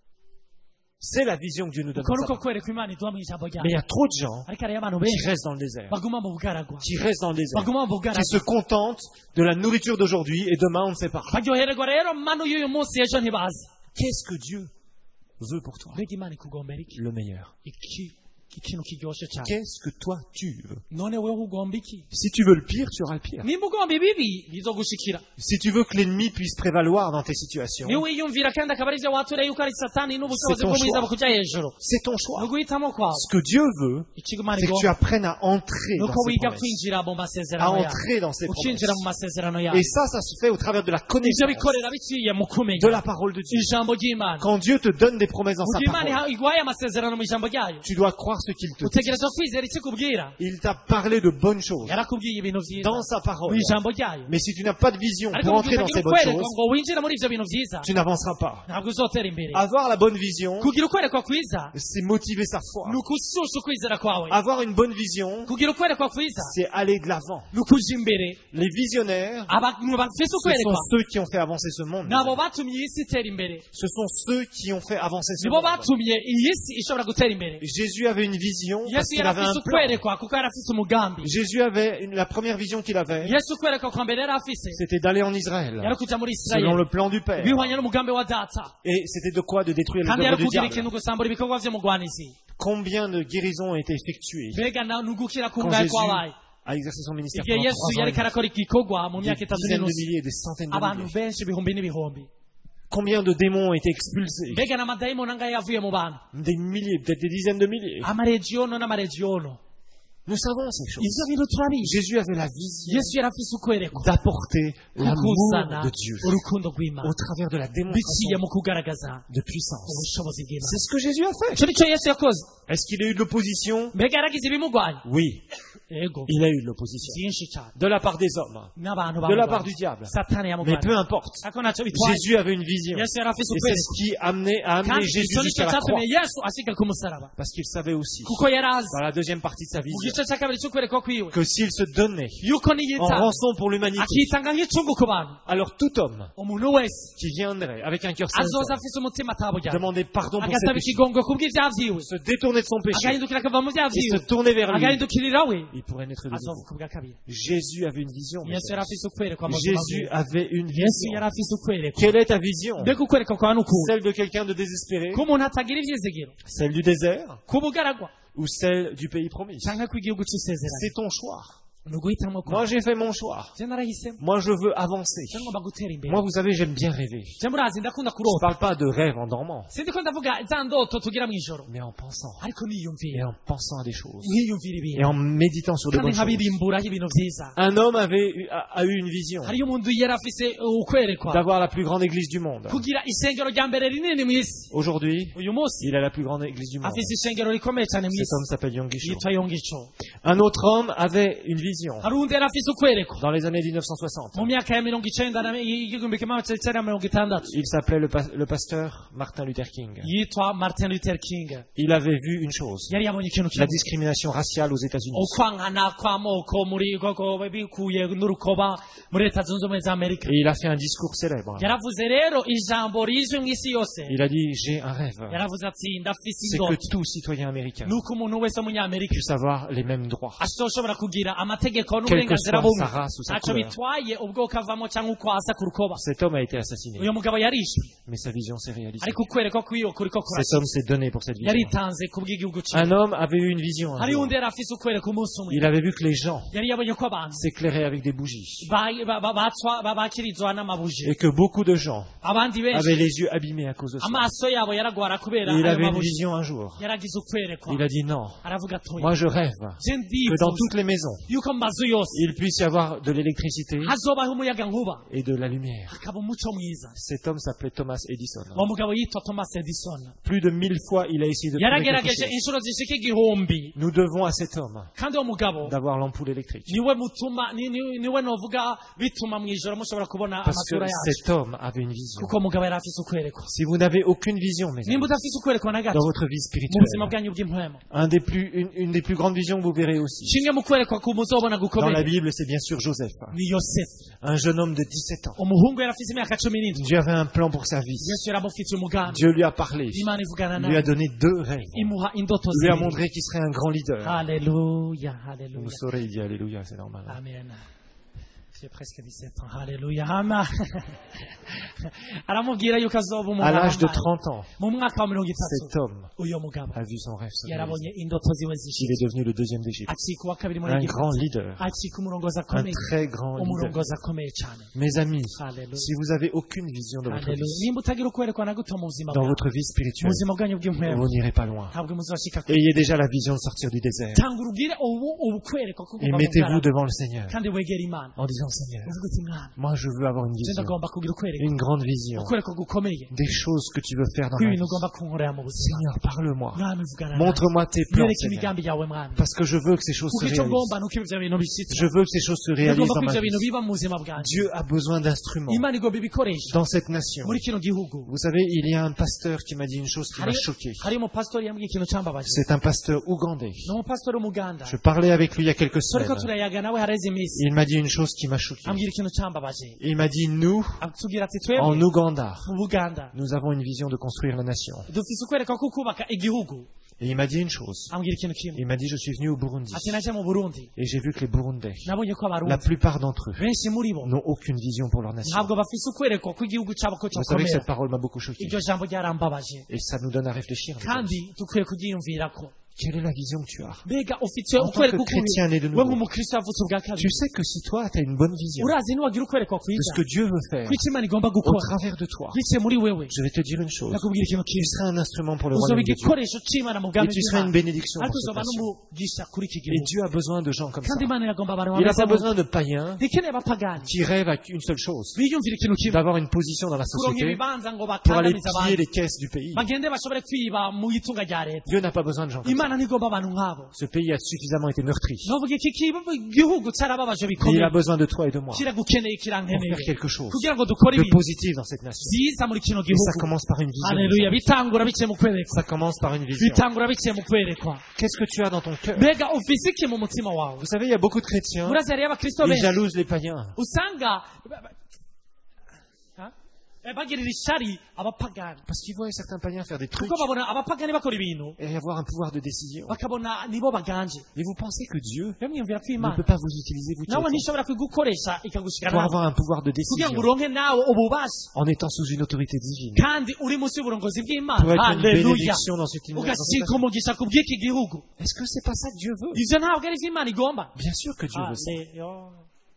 C'est la vision que Dieu nous donne Uko dans ni sa uko parole. kwerekwa Imana iduha mu ijambo Mais il ryayo. y a trop de gens Ariko hariyo abantu qui benshi restent dans le désert. baguma mu bugaragwa. Qui restent dans le désert. Baguma mu Qui bugaragwa. se contentent de la nourriture d'aujourd'hui et demain on ne sait pas. baryohererwa rero manu y'uyu munsi ejo ntibazi. Qu'est-ce que Dieu veut pour toi? Mbega Imana ikugombera iki? Le meilleur. Iki ikintu kiryoshe cyane. Qu'est-ce que toi tu veux? None wewe ugomba iki? Si tu veux le pire, tu auras le pire. Nimba ugomba ibibi bizogushikira. Si tu veux que l'ennemi puisse prévaloir dans tes situations, Niwe wiyumvira kandi akaba arivyo watura yuko ari satani n'ubushobozi C'est ton bwo mwiza choix. bukuja hejuru. c'est ton choix. Nuguhitamo kwawe. Ce que Dieu veut, Ikigo Imana c'est que tu igomba apprennes à entrer dans nuko ses wiga promesses. kwinjira mu À masezerano yawe. entrer dans ses Ukinjira mu promesses. masezerano yawe. Et ça, ça se fait au travers de la Ivyo connaissance bikorera biciye mu de kumenya la parole de Dieu. ijambo ry'Imana. Quand Dieu te donne des promesses dans Mu sa gihe Imana parole, iha- iguhaye amasezerano mu ijambo ryayo, tu dois croire ce qu'il te dit. utegerezwa kwizera icyo ikubwira. Il t'a parlé de bonnes choses Yarakubwiye ibintu vyiza dans sa mu parole. ijambo ryayo. Mais si tu n'as pas de vision Ariko pour mu entrer gihe dans utagira ces bonnes ukwerekwa choses, ngo winjire muri ivyo bintu vyiza, tu n'avanceras pas. ntabwo uzotera imbere. Avoir la bonne vision, Kugira ukwerekwa kwiza c'est motiver sa foi. ni ukususha ukwizera kwawe. Avoir une bonne vision, Kugira ukwerekwa kwiza c'est aller de l'avant. ni ukuja imbere. Les visionnaires, Abantu bafise ce sont ukwerekwa ceux qui ont fait avancer ce monde. nabo batumye iyi si itera imbere. Ce sont ceux qui ont fait avancer ce Nibo monde. batumye iyi si ishobora gutera imbere. Jésus avait une vision parce Yesu qu'il avait yarafise un plan. ukwerekwa kuko yarafise umugambi. Jésus avait une- la première vision qu'il avait, Yesu ukwerekwa kwa mbere yarafise c'était d'aller en Israël, yari kuja muri selon Isirayeli le plan du Père. bihwanye n'umugambi wa data, Et c'était de quoi? De détruire les kandi œuvres yari du kugira diable. ikintu gusambura ibikorwa vy'umugwanizi. Combien de guérisons ont été effectuées Mbega na nugukira quand kungahe Jésus kwabaye a exercé son ministère igihe pendant Yesu trois ans? yariko arakora igikorwa mu Des myaka itatu dizaines de n'inusu, milliers, des centaines de abantu milliers. benshi ibihumbi n'ibihumbi. Combien de démons ont été expulsés? Mbega n'amadayimoni angahe yavuye mu bantu, Des milliers, peut-être des dizaines de milliers. amaregiono n'amaregiono. Nous savons ces choses. Ivyo bintu turabizi. Jésus avait la vision Yesu yarafise ukwerekwa d'apporter l'amour kukuzana de Dieu urukundo rw'Imana au travers de la biciye démonstration mu kugaragaza de puissance. ubushobozi bw'Imana. C'est ce que Jésus a fait. Ico nico Yesu yakoze. Est-ce qu'il a eu de l'opposition? Mbega yaragize ibimugwanya? Oui, Ego, il a eu de l'opposition. vyinshi cyane. De la part des hommes, N'abantu de la part bamugwanya. du diable. Satani Mais peu yamugwanya. importe. Ariko ntacyo bitwaye. Jésus avait une vision. Yesu yarafise Et c'est ce ukwerekwa. qui amenait, a amené Kandi Jésus ico jusqu'à nico la croix. catumye Yesu ashika ku musaraba. Parce qu'il savait aussi, Kuko yari azi dans la deuxième partie de sa mu vision, gice cya kabiri cy'ukwerekwa kwiwe que s'il se donnait yuko en niyita rançon pour l'humanité, akitanga nk'icungu ku bantu, alors tout homme umuntu wese qui viendrait avec un cœur azoza sincère, afise umutima atabujyana, demander pardon pour ses agasaba péchés, ikigongo ku bw'ivyaha vyiwe, se détourner de son péché agahindukira akava mu vyaha et se vyiwe, tourner vers lui, agahindukirira we, il pourrait naître de nouveau. azovuka ubwa kabiri. Jésus avait une vision. mes Yesu frères. yari afise ukwerekwa mu buzima Jésus bwiwe. avait une Yesu vision. yari afise ukwerekwa. Quelle est ta vision? Mbega ukwerekwa kwa nuku Celle de quelqu'un de désespéré? ko umuntu atagira ivyizigiro, Celle du désert? ku bugaragwa Ou celle du pays promis? canke kw'igihugu c'isezerano. C'est ton choix. Ni uguhitamwo Moi, kwa j'ai fait mon choix. je narahisemo, Moi, je veux avancer. je ngomba gutera imbere. Moi, vous savez, j'aime bien rêver. Je murazi ndakunda Je kurota, parle pas de rêve en dormant, sindiko ndavuga za ndoto tugira mw'ijoro, mais en pensant. ariko Et niyumvira en pensant à des choses. nkiyumvira Et ibintu en méditant sur de kandi bonnes choses. nkabirimburaho ibintu vyiza. Un homme avait eu- a, a eu une vision Hariyo umuntu yari afise ukwerekwa d'avoir la plus grande église du monde. kugira isengero rya mbere rinini mw'isi. Aujourd'hui, Uyu munsi il a la plus grande église du monde. afise isengero rikomeye cyane Cet mw'isi homme s'appelle Yonggi Cho. yitwa Yongicho. Un autre homme avait une vision Hari undi yari afise ukwerekwa dans les années mille neuf cent soixante. mu myaka ya mirongo icenda na igihumbi kimwe amajana icenda na mirongo itandatu, Il s'appelait le, pas- le pasteur Martin Luther King. yitwa Martin Luther King. Il avait vu une chose, Yari yabonye ikintu la kimwe, discrimination raciale aux États-Unis. ukwankana kw'amoko muri koko bikuye n'urukoba muri leta zunze ubumwe za Amerika. Et il a fait un discours célèbre. Yaravuze rero ijambo rizwi mw'isi yose, Il a dit, j'ai un rêve. yaravuze ati ndafise C'est que indoto tout citoyen américain nuko umuntu wese w'umunyamerika puisse avoir les mêmes droits. azoshobora kugira amategeko Quelle que n'uburenganzira soit bumwe, sa race ou sa ntaco couleur. bitwaye ubwoko avamo canke uko asa ku rukoba. Cet homme a été assassiné, Uyu mugabo yarishwe, mais sa vision s'est réalisée. ariko ukwerekwa kwiyo kuriko Cet kurasa homme s'est donné pour cette vision. yaritanze ku bw'igihugu ciwe. Un homme avait eu une vision. un Hari jour. undi yari afise ukwereka umunsi umwe, Il avait vu que les gens yari yabonye ko abantu s'éclairaient avec des bougies ba- ba- ba- batswa- ba- bakirizwa n'amabuji, et que beaucoup de gens abandi avaient benshi les yeux abîmés à cause de ça. amaso yabo yaragwara kubera Et il ayo avait une mabuji. vision un jour. Yaragize ukwerekwa, Il a dit non, aravuga ati moi je rêve je que dans ndifuza toutes les maisons, yuko ko mu mazu yose il puisse y avoir de l'électricité hazobaho umuyaga nkuba et de la lumière. hakaba umuco mwiza. Cet homme s'appelait Thomas Edison. uwo mugabo yitwa Thomas Edison Plus de mille fois, il a essayé de trouver quelque yaragerageje chose. inshuro zishika igihumbi Nous devons à cet homme kandi uwo mugabo d'avoir l'ampoule électrique. niwe mutuma ni- ni- niwe novuga bituma mw'ijoro mushobora kubona Parce que amasura yacu cet homme avait une vision. kuko umugabo yari afise ukwerekwa. Si vous n'avez aucune vision, mes nimba amis, udafise ukwerekwa na dans gato votre vie mu buzima spirituelle, bwanyu bw'impwemu un des plus, une, une des plus grandes visions que vous verrez aussi, kimwe mu kwerekwa ku muzobona dans la gukomeye Bible, c'est bien sûr Joseph. ni yosefu Un jeune homme de dix-sept ans. umuhungu yari afise imyaka cumi n'indwi Dieu avait un plan pour sa vie. yesu yari amufitiye umugambi Dieu lui a parlé. imana ivugana Il lui a nawe donné deux rêves. imuha indoto Il lui a zibiri. montré qu'il serait un grand leader. Haleluya, Vous haleluya. saurez, il dit Alléluia, c'est normal. hein. Amen. J'ai presque dix-sept ans. Haleluya. Amen. aramubwira yuko azoba À l'âge de umuhambaye trente ans, mu mwaka wa mirongo itatu cet homme uyo mugabo a vu son rêve se yarabonye réaliser. indoto ziwe Il zishitse est devenu le deuxième d'Égypte. acika uwa kabiri muri Un Egiputa grand leader. acika umurongozi Un akomeye très grand leader. umurongozi akomeye cyane. Mes amis, Haleluya. si vous avez aucune vision de votre Haleluya. vie, nimba utagira ukwerekwa na guto mu buzima dans bwawe votre vie mu spirituelle, buzima bwanyu bw'impwemu vous n'irez pas loin. ntabwo muzashika kure. Ayez déjà la vision de sortir du désert. tanga urugire ubu ubukwerekwa ko Et ugomba mettez-vous kugaragara. devant le Seigneur kandi wegera imana en disant Seigneur, uvuga uti mwana moi je veux avoir une je vision, ndagomba kugira ukwerekwa une grande vision, ukwerekwa gukomeye des choses que tu veux faire dans ko ma ibintu vie. ugomba kunkorera mu buzima. Seigneur, parle-moi. mwami vugana nawe. Montre-moi tes plans, nyereka Seigneur. imigambi yawe mwami Parce que je veux que ces choses se kuko icyo réalisent. ngomba nuko ibyo bintu bishyitse Je veux que ces choses se réalisent ugomba dans ko ma ibyo bintu vie. biba mu buzima bwanjye. Dieu a besoin d'instruments imana igomba ibikoresho dans cette nation. muri kino gihugu. Vous savez, il y a un pasteur qui m'a dit une chose qui m'a Hari- choqué. hari umupasitori yambwiye ikintu cyambabaje. C'est un pasteur ougandais. ni umupasitori w'umuganda Je parlais avec lui il y a quelques turiko semaines. turayaga nawe hareze iminsi Il m'a dit une chose qui m'a choqué. ambwira ikintu cyambabaje Il m'a dit, nous, atubwira ati en twebwe Ouganda, mu buganda nous avons une vision de construire la nation. dufise ukwereka ko kubaka igihugu. Et il m'a dit une chose. ambwira ikintu kimwe Il m'a dit, je suis venu au Burundi. ati naje mu burundi Et j'ai vu que les Burundais, nabonye ko la abarundi plupart d'entre eux, benshi muri bo n'ont aucune vision pour leur nation. ntabwo bafise ukwerekwa ko igihugu cyabo ko Vous savez que cyakomera. cette parole m'a beaucoup choqué. iryo jambo ryarambabaje Et ça nous donne à réfléchir. mes amis. kandi dukwiye kuryiyumvirako. Quelle est la vision que tu as? mbega ufite En tant ukwereka que ukuntu chrétien né de we nouveau, nk'umukristo yavutse ubwa tu kabiri sais que si toi, tu as une bonne vision urazi niwagira ukwerekwa de kwiza ce que Dieu veut faire ko icyo imana igomba au gukora travers de toi, biciye muri wewe je vais te dire une chose. ndakubwira ikintu Tu kimwe seras un instrument pour le uzoba royaume de Dieu. igikoresho cy'imana mu Et bwami tu seras une bw'imana bénédiction ariko pour cette uzoba nation. n'umugisha kuri iki Et gihugu. Dieu a besoin de gens comme ça. kandi imana iragomba abantu Il n'a bameze pas mu- besoin de païens ntikeneye abapagani qui rêvent à une seule chose, biyumvira ikintu kimwe d'avoir une position dans la kuronka société ibibanza ngo pour aller bakandamize piller abantu les caisses du pays. bagende bashobore kwiba mu itunga rya leta. Dieu n'a pas besoin de gens comme ça. imana ntigomba abantu nk'abo. Ce pays a suffisamment été meurtri. novuga iki ki- gihugu cyarababaje Mais il bikomeye a besoin de toi et de moi kiragukeneye pour kirankeneye faire quelque chose kugira ngo dukore de ibintu positif dans cette nation. byiza muri kino Et ça gihugu. commence par une vision. haleluya bitangura biciye mu kwerekwa Ça commence par une vision. bitangura biciye mu kwerekwa. Qu'est-ce que tu as dans ton cœur? mbega ufise iki mu mutima wawe? Vous savez, il y a beaucoup de chrétiens, murazi hariyo abakristo ils benshi jalousent les païens. usanga Ha? Eh, bagirira ishyari abapagani Parce qu'ils voient certains païens faire des trucs kuko babona abapagani bakora ibintu et avoir un pouvoir de décision. bakabona nibo baganje. Et vous pensez que Dieu bamwiyumvira ko ne imana peut pas vous utiliser, vous nawe Théophile, ntishobora kugukoresha ikagushikana pour nawe avoir un pouvoir de kugira ngo décision uronke nawe ububasha en étant sous une autorité divine, kandi uri munsi y'uburongozi pour bw'imana. être une haleluya bénédiction dans cette dans cette ugasika nation. umugisha ku bw'iki gihugu. Est-ce que c'est pas ça que Dieu veut? ivyo ntabwo ari vyo imana igomba. Bien sûr que Dieu veut ça. Haleluya.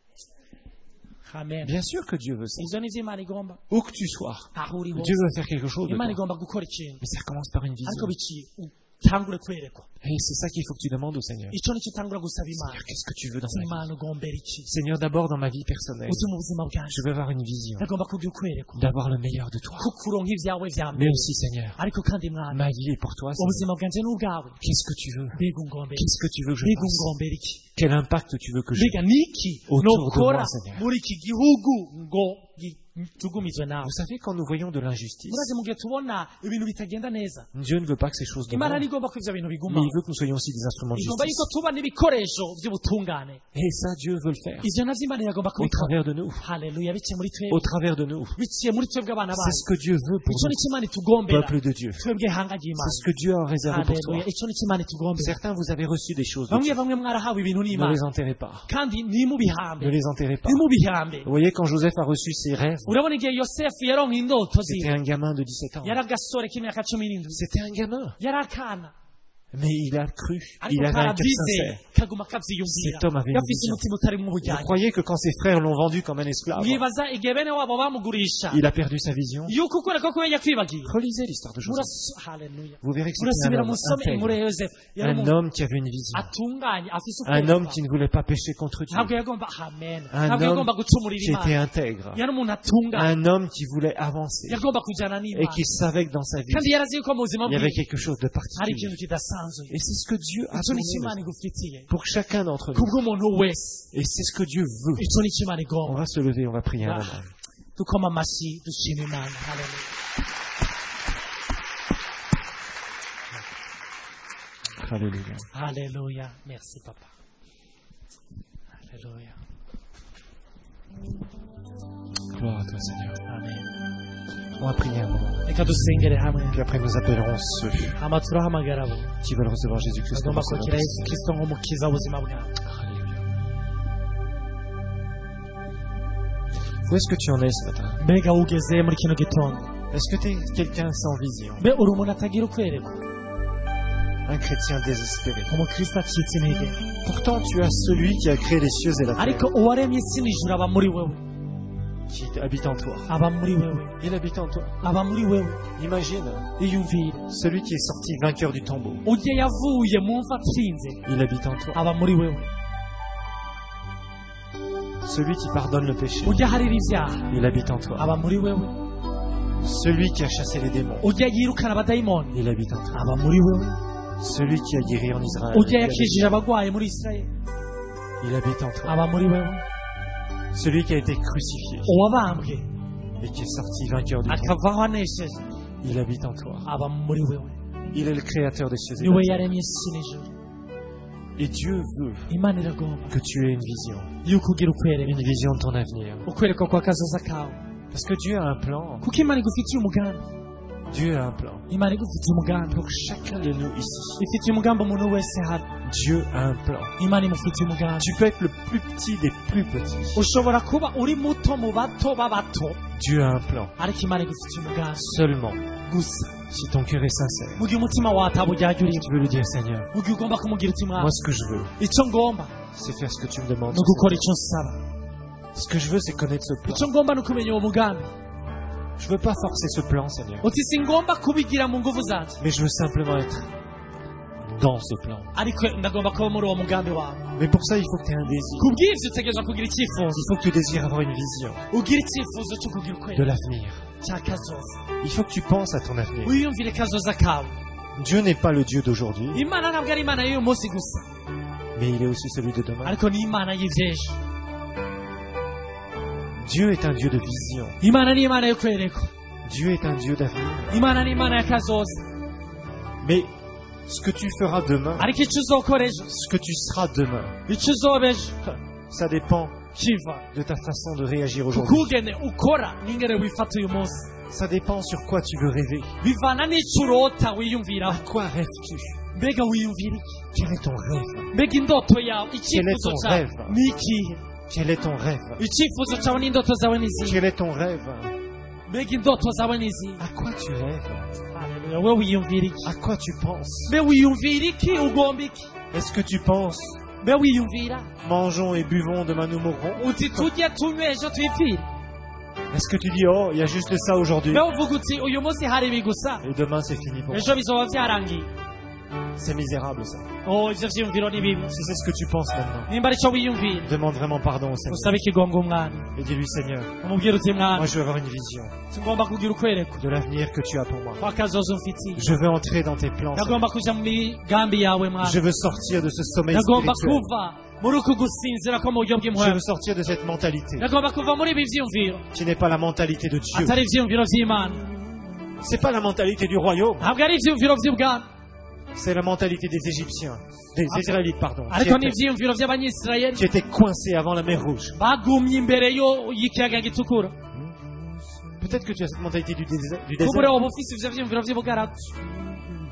amen Bien sûr que Dieu veut ça. ivyo nivyo imana igomba. Où que tu sois, aho uri Dieu hose veut faire quelque chose de imana toi. igomba gukora ikintu Mais ça commence par une ariko vision. biciye utangure kwerekwa. Et c'est ça qu'il faut que tu demandes au Seigneur. ico nicyo utangura gusaba imana. Seigneur, qu'est-ce que tu veux dans ma vie? imana ugombera iki? Seigneur, d'abord dans ma vie personnelle, uzi mu buzima bwanjye je veux avoir une vision, agomba kugira ukwerekwa d'avoir le meilleur de toi. kuko uronka ivyawe vya Mais mbere. aussi, Seigneur, ariko kandi mwana ma vie est pour toi, Seigneur. ubuzima bwanjye ni ubwawe. Qu'est-ce que tu veux? mbega ungombera Qu'est-ce que tu veux que je mbega fasse? ungombera iki? Quel impact tu veux que je mbega niki Autour de nokora moi, Seigneur. muri iki gihugu ngo tugumizwe nawe? Vous savez, quand nous voyons de l'injustice, murazi mu gihe tubona ibintu bitagenda neza Dieu ne veut pas que ces choses imana demeurent, ntigomba ko ivyo bintu mais biguma. il veut que nous soyons aussi des instruments de igomba yuko justice. tuba n'ibikoresho vy'ubutungane. Et ça, Dieu veut le faire ivyo navyo imana iragomba au kubikora. travers de nous. haleluya biciye muri Au twebwe travers de nous. biciye muri twebwe abana C'est bayo. ce que Dieu veut pour ico nous, nicyo imana itugombera peuple de Dieu. twebwe hanga C'est ry'imana. ce que Dieu a réservé pour toi. haleluya ico nicyo imana itugombera. Certains, vous avez reçu des choses de bamwe Dieu. bamwe mwarahawe ibintu Ne n'imana les enterrez pas. kandi Ne ntimubihambe les enterrez pas. ntimubihambe. Vous voyez, quand Joseph a reçu ses rêves, urabona igihe yosefu yaronka indoto c'était ziwe un gamin de dix-sept ans. yari agasore k'imyaka cumi n'indwi C'était un gamin. yari akana Mais il a cru. Il ariko avait un cœur karabyizeye sincère. kaguma kabyiyumvira Cet homme avait une yafise vision. umutima utarimo Vous ubujyanye croyez que quand ses frères l'ont vendu comme un esclave, mwibaza igihe bene wabo bamugurisha il a perdu sa vision? yuko ukora ko kubera yakwibagiye Relisez l'histoire de Joseph. Muraso- Haleluya. Vous verrez que c'était un murasubira homme musome inkuru intègre. ya yosefu yari Un umuntu homme qui avait une vision. atunganye afise Un ubwenge homme qui ne voulait pas pécher contre Dieu. ntabwo yagomba amen Un ntabwo homme yagomba gucumurira qui était imana intègre. yari umuntu atunganye Un homme qui voulait avancer. yagomba kujyana Et n'imana qui savait que dans sa vie, kandi yarazi yuko mu buzima il y avait bwe quelque chose de hari particulier. ikintu kidasanzwe Et c'est ce que Dieu a icyo ni tourné cyo le imana sang. igufitiye Pour chacun d'entre nous. kubw'umuntu wese Et c'est ce que Dieu veut. icyo ni cyo imana On igomba va se lever, on va prier un moment. dukoma amashyi dushima imana haleluya Alléluia. haleluya merci papa haleluya Gloire à toi, Seigneur. amen On va prier un moment. reka dusengere hamwe Puis après, nous appellerons ceux hama turahamagara abo qui veulent recevoir Jésus-Christ comme bagomba Seigneur. kwakira yesu kirisito nk'umukiza w'ubuzima bwabo Alléluia. Où est-ce que tu en es ce matin? mbega wugeze muri kino gitondo Est-ce que tu es quelqu'un sans vision? mbe uri umuntu atagira ukwerekwa Un chrétien désespéré. umukristo acitse intege Pourtant, tu as celui qui a créé les cieux et la terre, ariko uwaremye isi n'ijuru aba muri wewe qui habite en toi. aba muri wewe Il habite en toi. aba muri wewe Imagine iyumvire celui qui est sorti vainqueur du tombeau. ujye yavuye mu mva atsinze Il habite en toi. aba muri wewe Celui qui pardonne le péché. ujye aharira ibyaha Il habite en toi. aba muri wewe Celui qui a chassé les démons. ujye yirukana abadayimoni Il habite en toi. aba muri wewe Celui qui a guéri en Israël. ujye Il habite, yakijije abarwayi muri isirayeli il habite en toi. aba muri wewe Celui qui a été crucifié uwabambwe et qui est sorti vainqueur du tombeau. akavaho anesheje Il habite en toi. aba muri wewe Il est le créateur des cieux et niwe de la terre. yaremye isi n'ijuru Et Dieu veut imana iragomba que tu aies une vision. yuko ugira ukwerekwa Une vision de ton avenir. ukwerekwa kwa kazoza kawe Parce que Dieu a un plan. kuko imana igufitiye umugambi Dieu a un plan. imana igufitiye umugambi Pour chacun de nous ici. ifitiye umugambi umuntu wese hano Dieu a un plan. imana imufitiye umugambi Tu peux être le plus petit des plus petits. ushobora kuba uri muto mu bato b'abato Dieu a un plan. ariko imana igufitiye umugambi Seulement gusa si ton cœur est sincère. mu gihe umutima wawe atabujyajya Si urimo tu veux lui dire, Seigneur, mu gihe ugomba kumubwira uti mwana moi ce que je veux, icyo ngomba c'est faire ce que tu me demandes. ni ugukora icyo nsaba Ce que je veux, c'est connaître ce plan. icyo ngomba ni ukumenya uwo mugambi Je veux pas forcer ce plan, Seigneur. uti si ngomba kubigira mu nguvu zanjye Mais je veux simplement être dans ce plan. ariko ndagomba kuba muri uwo mugambi wawe Mais pour ça, il faut que tu aies un désir. ku bw'ibyo utegereza kugira icyifuzo Il faut que tu désires avoir une vision ugira icyifuzo cyo kugira de ukwera l'avenir. cya kazoza Il faut que tu penses à ton avenir. wiyumvire kazoza kawe Dieu n'est pas le Dieu d'aujourd'hui, imana ntabwo ari imana y'uyu munsi gusa mais il est aussi celui de demain. ariko ni imana y'ibyejo Dieu est un Dieu de vision. imana ni imana yo kwerekwa Dieu est un Dieu d'avenir. imana ni imana ya kazoza Mais ce que tu feras demain, ariko icyo uzokora ejo ce que tu seras demain, icyo uzoba ejo ça dépend kiva de ta façon de réagir ku aujourd'hui. kugene ukora n'ingene wifata uyu munsi Ça dépend sur quoi tu veux rêver. bivana n'icyo urota wiyumviraho À quoi rêves-tu? mbega wiyumvira iki Quel est ton rêve? mbega indoto yawe Quel est icyifuzo ton cyawe rêve? ni ikihe Quel est ton rêve? icyifuzo cyawe n'indoto zawe ni izihe Quel est ton rêve? mbega indoto zawe ni izihe À quoi tu rêves? Haleluya, we wiyumvira iki À quoi tu penses? mbe wiyumvira iki ugomba iki Est-ce que tu penses, mbe wiyumvira mangeons et buvons, demain nous mourrons? uti tujye tunywe ejo twipfire Est-ce que tu dis, oh, il y a juste ça aujourd'hui, mbe uvuga uti uyu munsi hari ibi gusa et demain c'est fini pour moi? ejo bizoba byarangiye C'est misérable ça. oh ivyo vyiyumviro ni bibi Si c'est ce que tu penses maintenant, nimba arico wiyumvira demande vraiment pardon au Seigneur. usabe ikigongo umwana Et dis-lui, Seigneur, umubwire uti moi mwana je veux avoir une vision tugomba kugira ukwerekwa de l'avenir que tu as pour moi. kwa kazoza umfitiye Je veux entrer dans tes plans. Seigneur. ndagomba kuja mu migambi yawe mwana Je veux sortir de ce sommeil ndagomba spirituel. kuva muri uku gusinzira ko mu buryo Je bw'impwemu veux sortir de cette mentalité ndagomba kuva muri ibi vyiyumviro qui n'est pas la mentalité de Dieu. atari ivyiyumviro vy'imana C'est pas la mentalité du royaume. ntabwo ari ivyiyumviro vy'ubwami C'est la mentalité des Égyptiens, des Israélites, pardon, qui ariko ni étaient, ivyiyumviro vy'abanyisirayeli qui étaient coincés avant la mer Rouge. bagumye imbere yo y'ikiyaga gitukura Peut-être que tu as cette mentalité du désert. Du désert. kubura woba ufise ivyo vyiyumviro vy'ubugaragu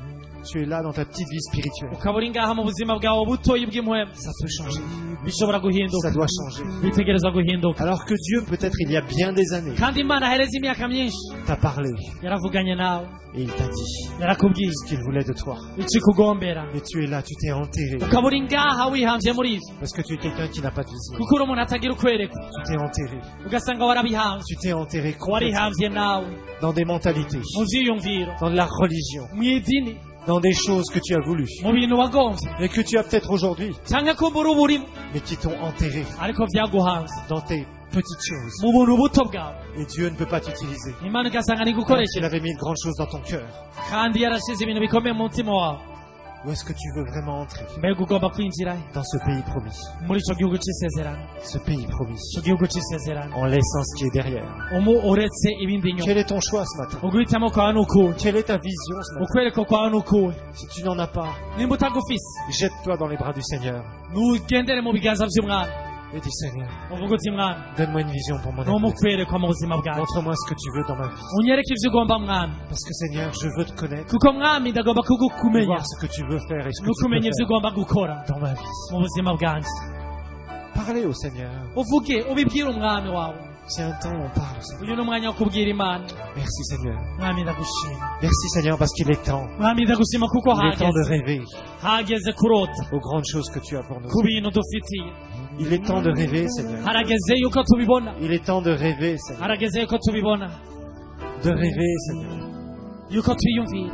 tu es là dans ta petite vie spirituelle, ukaba uri ngaha mu buzima bwawe butoyi bw'impwemu, ça peut changer. bishobora guhinduka, Ça doit changer. bitegereza guhinduka. Alors que Dieu, peut-être il y a bien des années, kandi imana ahereza imyaka myinshi t'a parlé yaravuganye nawe, et il t'a dit yarakubwiye ce qu'il voulait de toi. icyo ikugombera, Mais tu es là, tu t'es enterré. ukaba uri ngaha wihambye muri ivyo, Parce que tu es quelqu'un qui n'a pas de vision. kuko uri umuntu atagira ukwerekwa, Tu t'es enterré. ugasanga warabihambye, Tu t'es enterré complètement warihambye nawe dans des mentalités, mu vyiyumviro, dans de la religion, mu idini, dans des choses que tu as voulu mu bintu wagomvye et que tu as peut-être aujourd'hui, canke kumbura uburimo, mais qui t'ont enterré ariko vyaguhanze dans tes petites choses. mu buntu buto bwawe, Et Dieu ne peut pas t'utiliser. imana igasanga Alors qu'il nigukoresheje avait mis de grandes choses dans ton cœur. kandi yarashize ibintu bikomeye mu mutima wawe. Où est-ce que tu veux vraiment entrer? mbega ugomba kwinjira he? Dans ce pays promis. muri ico gihugu c'isezerano, Ce pays promis. ico gihugu c'isezerano, En laissant ce qui est derrière. umu uretse ibindi inyuma. Quel est ton choix ce matin? uguhitamo kwawe nukuwe, Quelle est ta vision ce matin? ukwereko kwawe nukuwe. Si tu n'en as pas, nimba utagufise, jette-toi dans les bras du Seigneur. nugendere mu biganza vy'umwami, Et dis Seigneur, uvuga uti mwami, donne-moi une vision pour mon numpa avenir. ukwerekwa mu buzima bwanjye, Montre-moi ce que tu veux dans ma vie. unyereke ivyo ugomba mwami, Parce que Seigneur, je veux te connaître. kuko mwami ndagomba kugukumenya, Voir ce que tu veux faire et ce que tu nukumenya peux ivyo faire ugomba gukora dans ma vie. mu buzima bwanjye. Parlez au Seigneur. uvuge ubibwire umwami wawe, C'est un temps où on parle au Seigneur. uyu ni umwanya wo kubwira imana, Merci Seigneur. mwami ndagushima, Merci Seigneur parce qu'il est temps. mwami ndagushima kuko Il est temps de hageze rêver hageze kurota aux grandes choses que tu as pour nous. ku bintu dufitiye, Il est temps de rêver Seigneur. harageze yuko tubibona, Il est temps de rêver Seigneur. harageze yuko tubibona, De rêver Seigneur. yuko twiyumvira.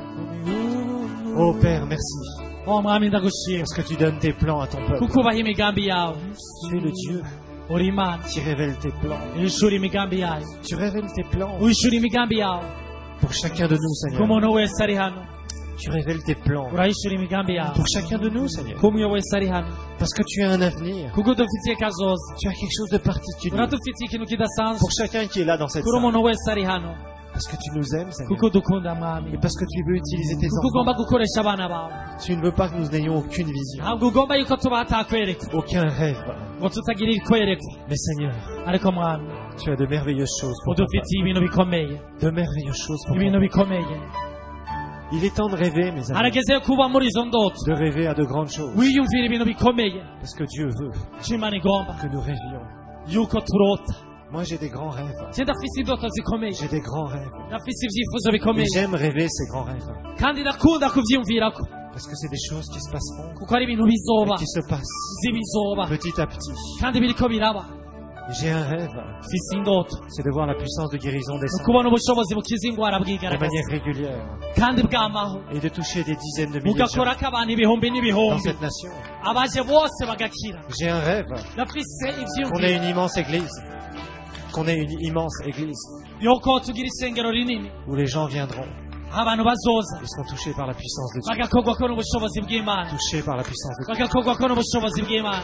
Oh Père, merci. o mwami ndagushima Parce que tu donnes tes plans à ton peuple. kuko ubaha imigambi yawe, Tu es le Dieu uri imana qui révèle tes plans. wishura imigambi yawe, Tu révèles tes plans wishura imigambi yawe pour chacun de nous ku Seigneur. muntu wese ari hano, Tu révèles tes plans urahishura imigambi yawe pour chacun de nous Seigneur. ku umwe wese ari hano, Parce que tu as un avenir. kuko udufitiye kazoza, Tu as quelque chose de particulier uradufitiye ikintu kidasanzwe pour chacun qui est là dans cette kuri salle. umuntu wese ari hano, Parce que tu nous aimes Seigneur. kuko dukunda mwami, Et parce que tu veux utiliser tes kuko enfants. ugomba gukoresha abana bawe, Tu ne veux pas que nous n'ayons aucune vision, ntabwo ugomba yuko tuba hatakwerekwa, aucun rêve. ngo tutagira ikwerekwa, Mais Seigneur, ariko mwami tu as de merveilleuses choses pour ton peuple. udufitiye ibintu bikomeye, De merveilleuses choses pour ton ibintu peuple. bikomeye. Il est temps de rêver, mes amis. harageze kuba muri izo ndoto, De rêver à de grandes choses. wiyumvira ibintu bikomeye, Parce que Dieu veut icyo imana igomba que nous rêvions. yuko turota. Moi, j'ai des grands rêves. je ndafise indoto zikomeye, J'ai des grands rêves. ndafise ibyifuzo Et bikomeye, j'aime rêver ces grands rêves. kandi ndakunda kuvyiyumvirako, Parce que c'est des choses qui se passeront kuko ari ibintu bizoba, et qui se passent zibizoba, petit à petit. kandi biriko biraba. J'ai un rêve, mfise indoto, c'est de voir la puissance de guérison descendre ukubona ubushobozi bukiza ingwara de bwigaragaza, manière régulière kandi bwamaho, et de toucher des dizaines de milliers de gens mugakorako abantu ibihumbi dans n'ibihumbi, cette nation. abaje bose bagakira. J'ai un rêve ndafise qu'on ait ivyiyumviro une immense église, qu'on ait une immense église yuko tugira isengero rinini, où les gens viendront, abantu bazoza ils seront touchés par la puissance de Dieu, bagakorwako n'ubushobozi bw'imana, touchés par la puissance de Dieu. bagakorwako n'ubushobozi bw'imana.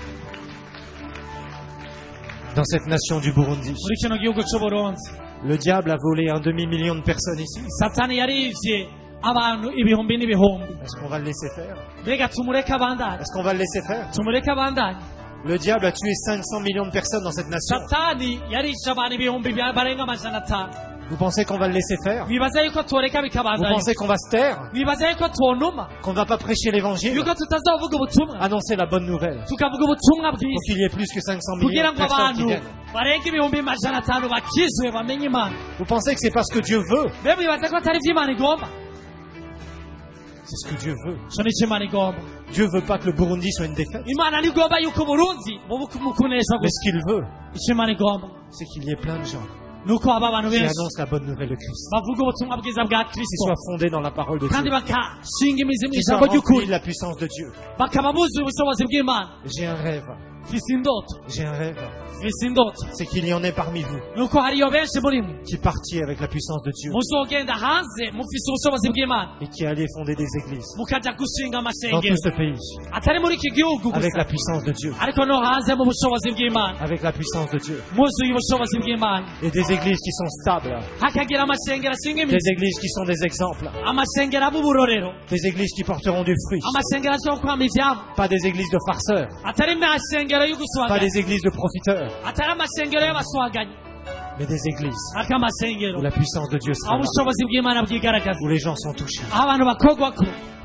Dans cette nation du Burundi, muri kino gihugu c'uburundi, le diable a volé un demi-million de personnes ici. satani yarivye abantu ibihumbi n'ibihumbi. Est-ce qu'on va le laisser faire? mbega tumureke abandanye, Est-ce qu'on va le laisser faire? tumureke abandanye. Le diable a tué cinq cents millions de personnes dans cette nation. satani yarishe abantu ibihumbi bya- barenga amajana atanu. Vous pensez qu'on va le laisser faire? wibaza yuko tureka Vous bikabandanya, pensez qu'on va se taire? wibaza yuko twonuma, Qu'on ne va pas prêcher l'évangile? yuko tutazovuga ubutumwa, Annoncer la bonne nouvelle tukavuga ubutumwa pour bwiza, qu'il y ait plus que cinq cents millions kugira de ngo personnes qui abantu viennent. barenga ibihumbi majana atanu bakizwe bamenye imana. Vous pensez que c'est parce que Dieu veut? mbega wibaza ko atari ivyo imana igomba? C'est ce que Dieu veut. ico nico imana igomba. Dieu veut pas que le Burundi soit une défaite. imana ntigomba yuko uburundi buba mu kunesha Mais gusa. ce qu'il veut, ico imana igomba c'est qu'il y ait plein de gens nuko haba abantu qui benshi annoncent la bonne nouvelle de Christ, bavuga ubutumwa bwiza bwa qui kristo, soient fondés dans la parole de kandi Dieu, bakashinga imizi mu qui soient ijambo remplis ry'ukuri, de la puissance de Dieu. bakaba buzuye ubushobozi bw'imana. J'ai un rêve, mfise indoto, j'ai un rêve, mfise indoto, c'est qu'il y en ait parmi vous nuko hariyo benshi muri mwe qui partiez avec la puissance de Dieu muzogenda hanze mufise ubushobozi bw'imana, et qui allez fonder des églises mukaja gushinga dans tout amashengero ce pays atari muri iki gihugu avec gusa, la puissance de Dieu, ariko no hanze mu bushobozi bw'imana, avec la puissance de Dieu, muzuye ubushobozi bw'imana, et des églises qui sont stables, hakagira amashengero ashinga des imizi, églises qui sont des exemples, amashengero abuburorero, des églises qui porteront du fruit, amashengero ashobora kwama ivyamwa, pas des églises de farceurs, atari amashengero pas y'uguswaganya, des églises de profiteurs, atari amashengero y'abaswaganya, mais des églises ariko amashengero où la puissance de Dieu sera aho là, ubushobozi bw'imana bwigaragaza, où les gens sont touchés, aho abantu bakogwako,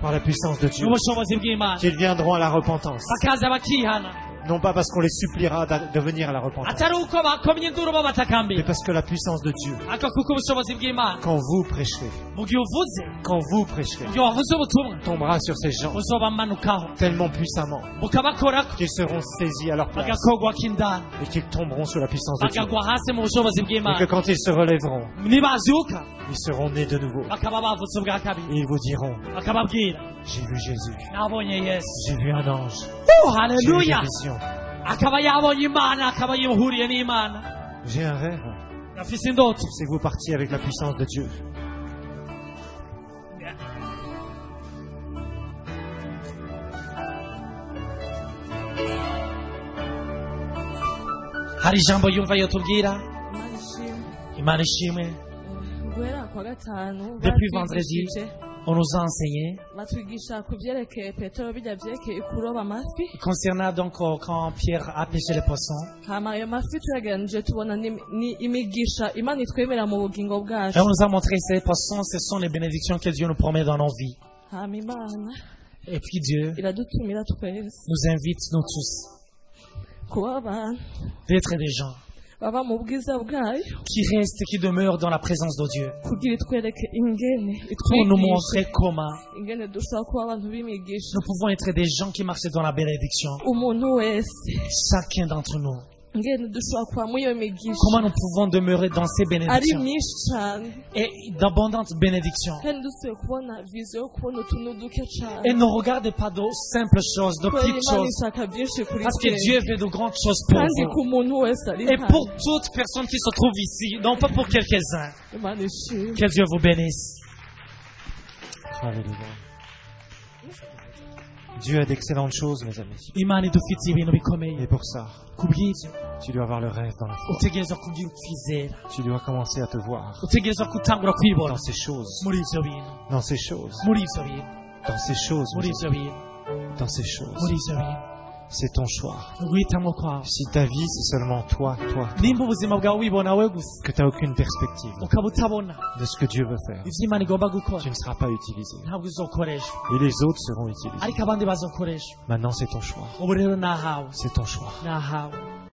par la puissance de Dieu, n'ubushobozi bw'imana qu'ils viendront à la repentance. bakaza bakihana Non pas parce qu'on les suppliera d'a- de venir à la repentance, atari uko bakomye induru mais babatakambira parce que la puissance de Dieu, ariko kuko ubushobozi bw'imana quand vous prêcherez, mu gihe uvuze quand vous prêcherez, mu gihe wavuze ubutumwa tombera sur ces gens buzobamanukaho tellement puissamment bukabakorako qu'ils seront saisis à leur place bagakogwa k'indani et qu'ils tomberont sous la puissance de Dieu. bakagwa hasi mu bushobozi Et bw'imana que quand ils se relèveront, nibazuka ils seront nés de nouveau. bakaba bavutse ubwa kabiri Et ils vous diront, bakababwira j'ai vu Jésus, nabonye yesu j'ai vu un ange, oh j'ai eu haleluya des visions, akaba yabonye imana akaba yihuriye n'imana j'ai un rêve. afise indoto C'est que vous partiez avec la puissance de Dieu. hari ijambo yumva yotubwira imana ishimwe guhera kwa gatanu depuis vendredi batwigishije on nous a enseigné batwigisha ku vyerekeye petero bijya vyerekeye kuroba amafi concernant donc euh, quand Pierre a pêché les poissons hama ayo mafi tuyageranije tubona ni ni imigisha imana itwemera mu bugingo et bwacu on nous a montré ces poissons ce sont les bénédictions que Dieu nous promet dans nos vies hama imana et puis Dieu iradutumira twese nous invite nous tous kuba abantu d'être des gens baba mu bwiza bwayo qui restent qui demeurent dans la présence de Dieu kugira itwereke ingene pour nous itwigishe montrer comment ingene dushobora kuba abantu b'imigisha nous pouvons être des gens qui marchent dans la bénédiction umuntu wese chacun d'entre nous ingene dushobora kuba muri iyo migisha comment nous pouvons demeurer dans ces ari bénédictions myinshi cyane et d'abondantes bénédictions kandi dusubiye kubona viziyo yo kubona utuntu duke cyane et ne regardez pas de simples choses, de kubera petites imana choses ishaka byinshi kuri parce que twe Dieu fait de grandes choses pour kandi ku vous muntu wese ari et hano pour toute personne qui se trouve ici, non pas pour quelques-uns. imana ishimwe Que Dieu vous bénisse. Alléluia. Dieu a d'excellentes choses, mes amis. Imana idufitiye ibintu bikomeye Et pour ça, kubw'ibyo tu dois avoir le rêve dans la foi. utegerezwa kugira ukwizera Tu dois commencer à te voir utegerezwa gutangura kwibona dans ces choses, muri ivyo bintu dans ces choses, muri ivyo bintu dans ces choses, muri mes ivyo amis, bintu dans ces choses. muri ivyo bintu C'est ton choix. ni uguhitamwo kwawe Si ta vie, c'est seulement toi, toi, nimba ubuzima bwawe wibona we gusa que tu n'as aucune perspective ukaba utabona de ce que Dieu veut faire, ivyo imana igomba gukora tu ne seras pas utilisé. ntabwo uzokoreshwa Et les autres seront utilisés. ariko abandi bazokoreshwa Maintenant, c'est ton choix. ubu rero nahawe C'est ton choix. nahawe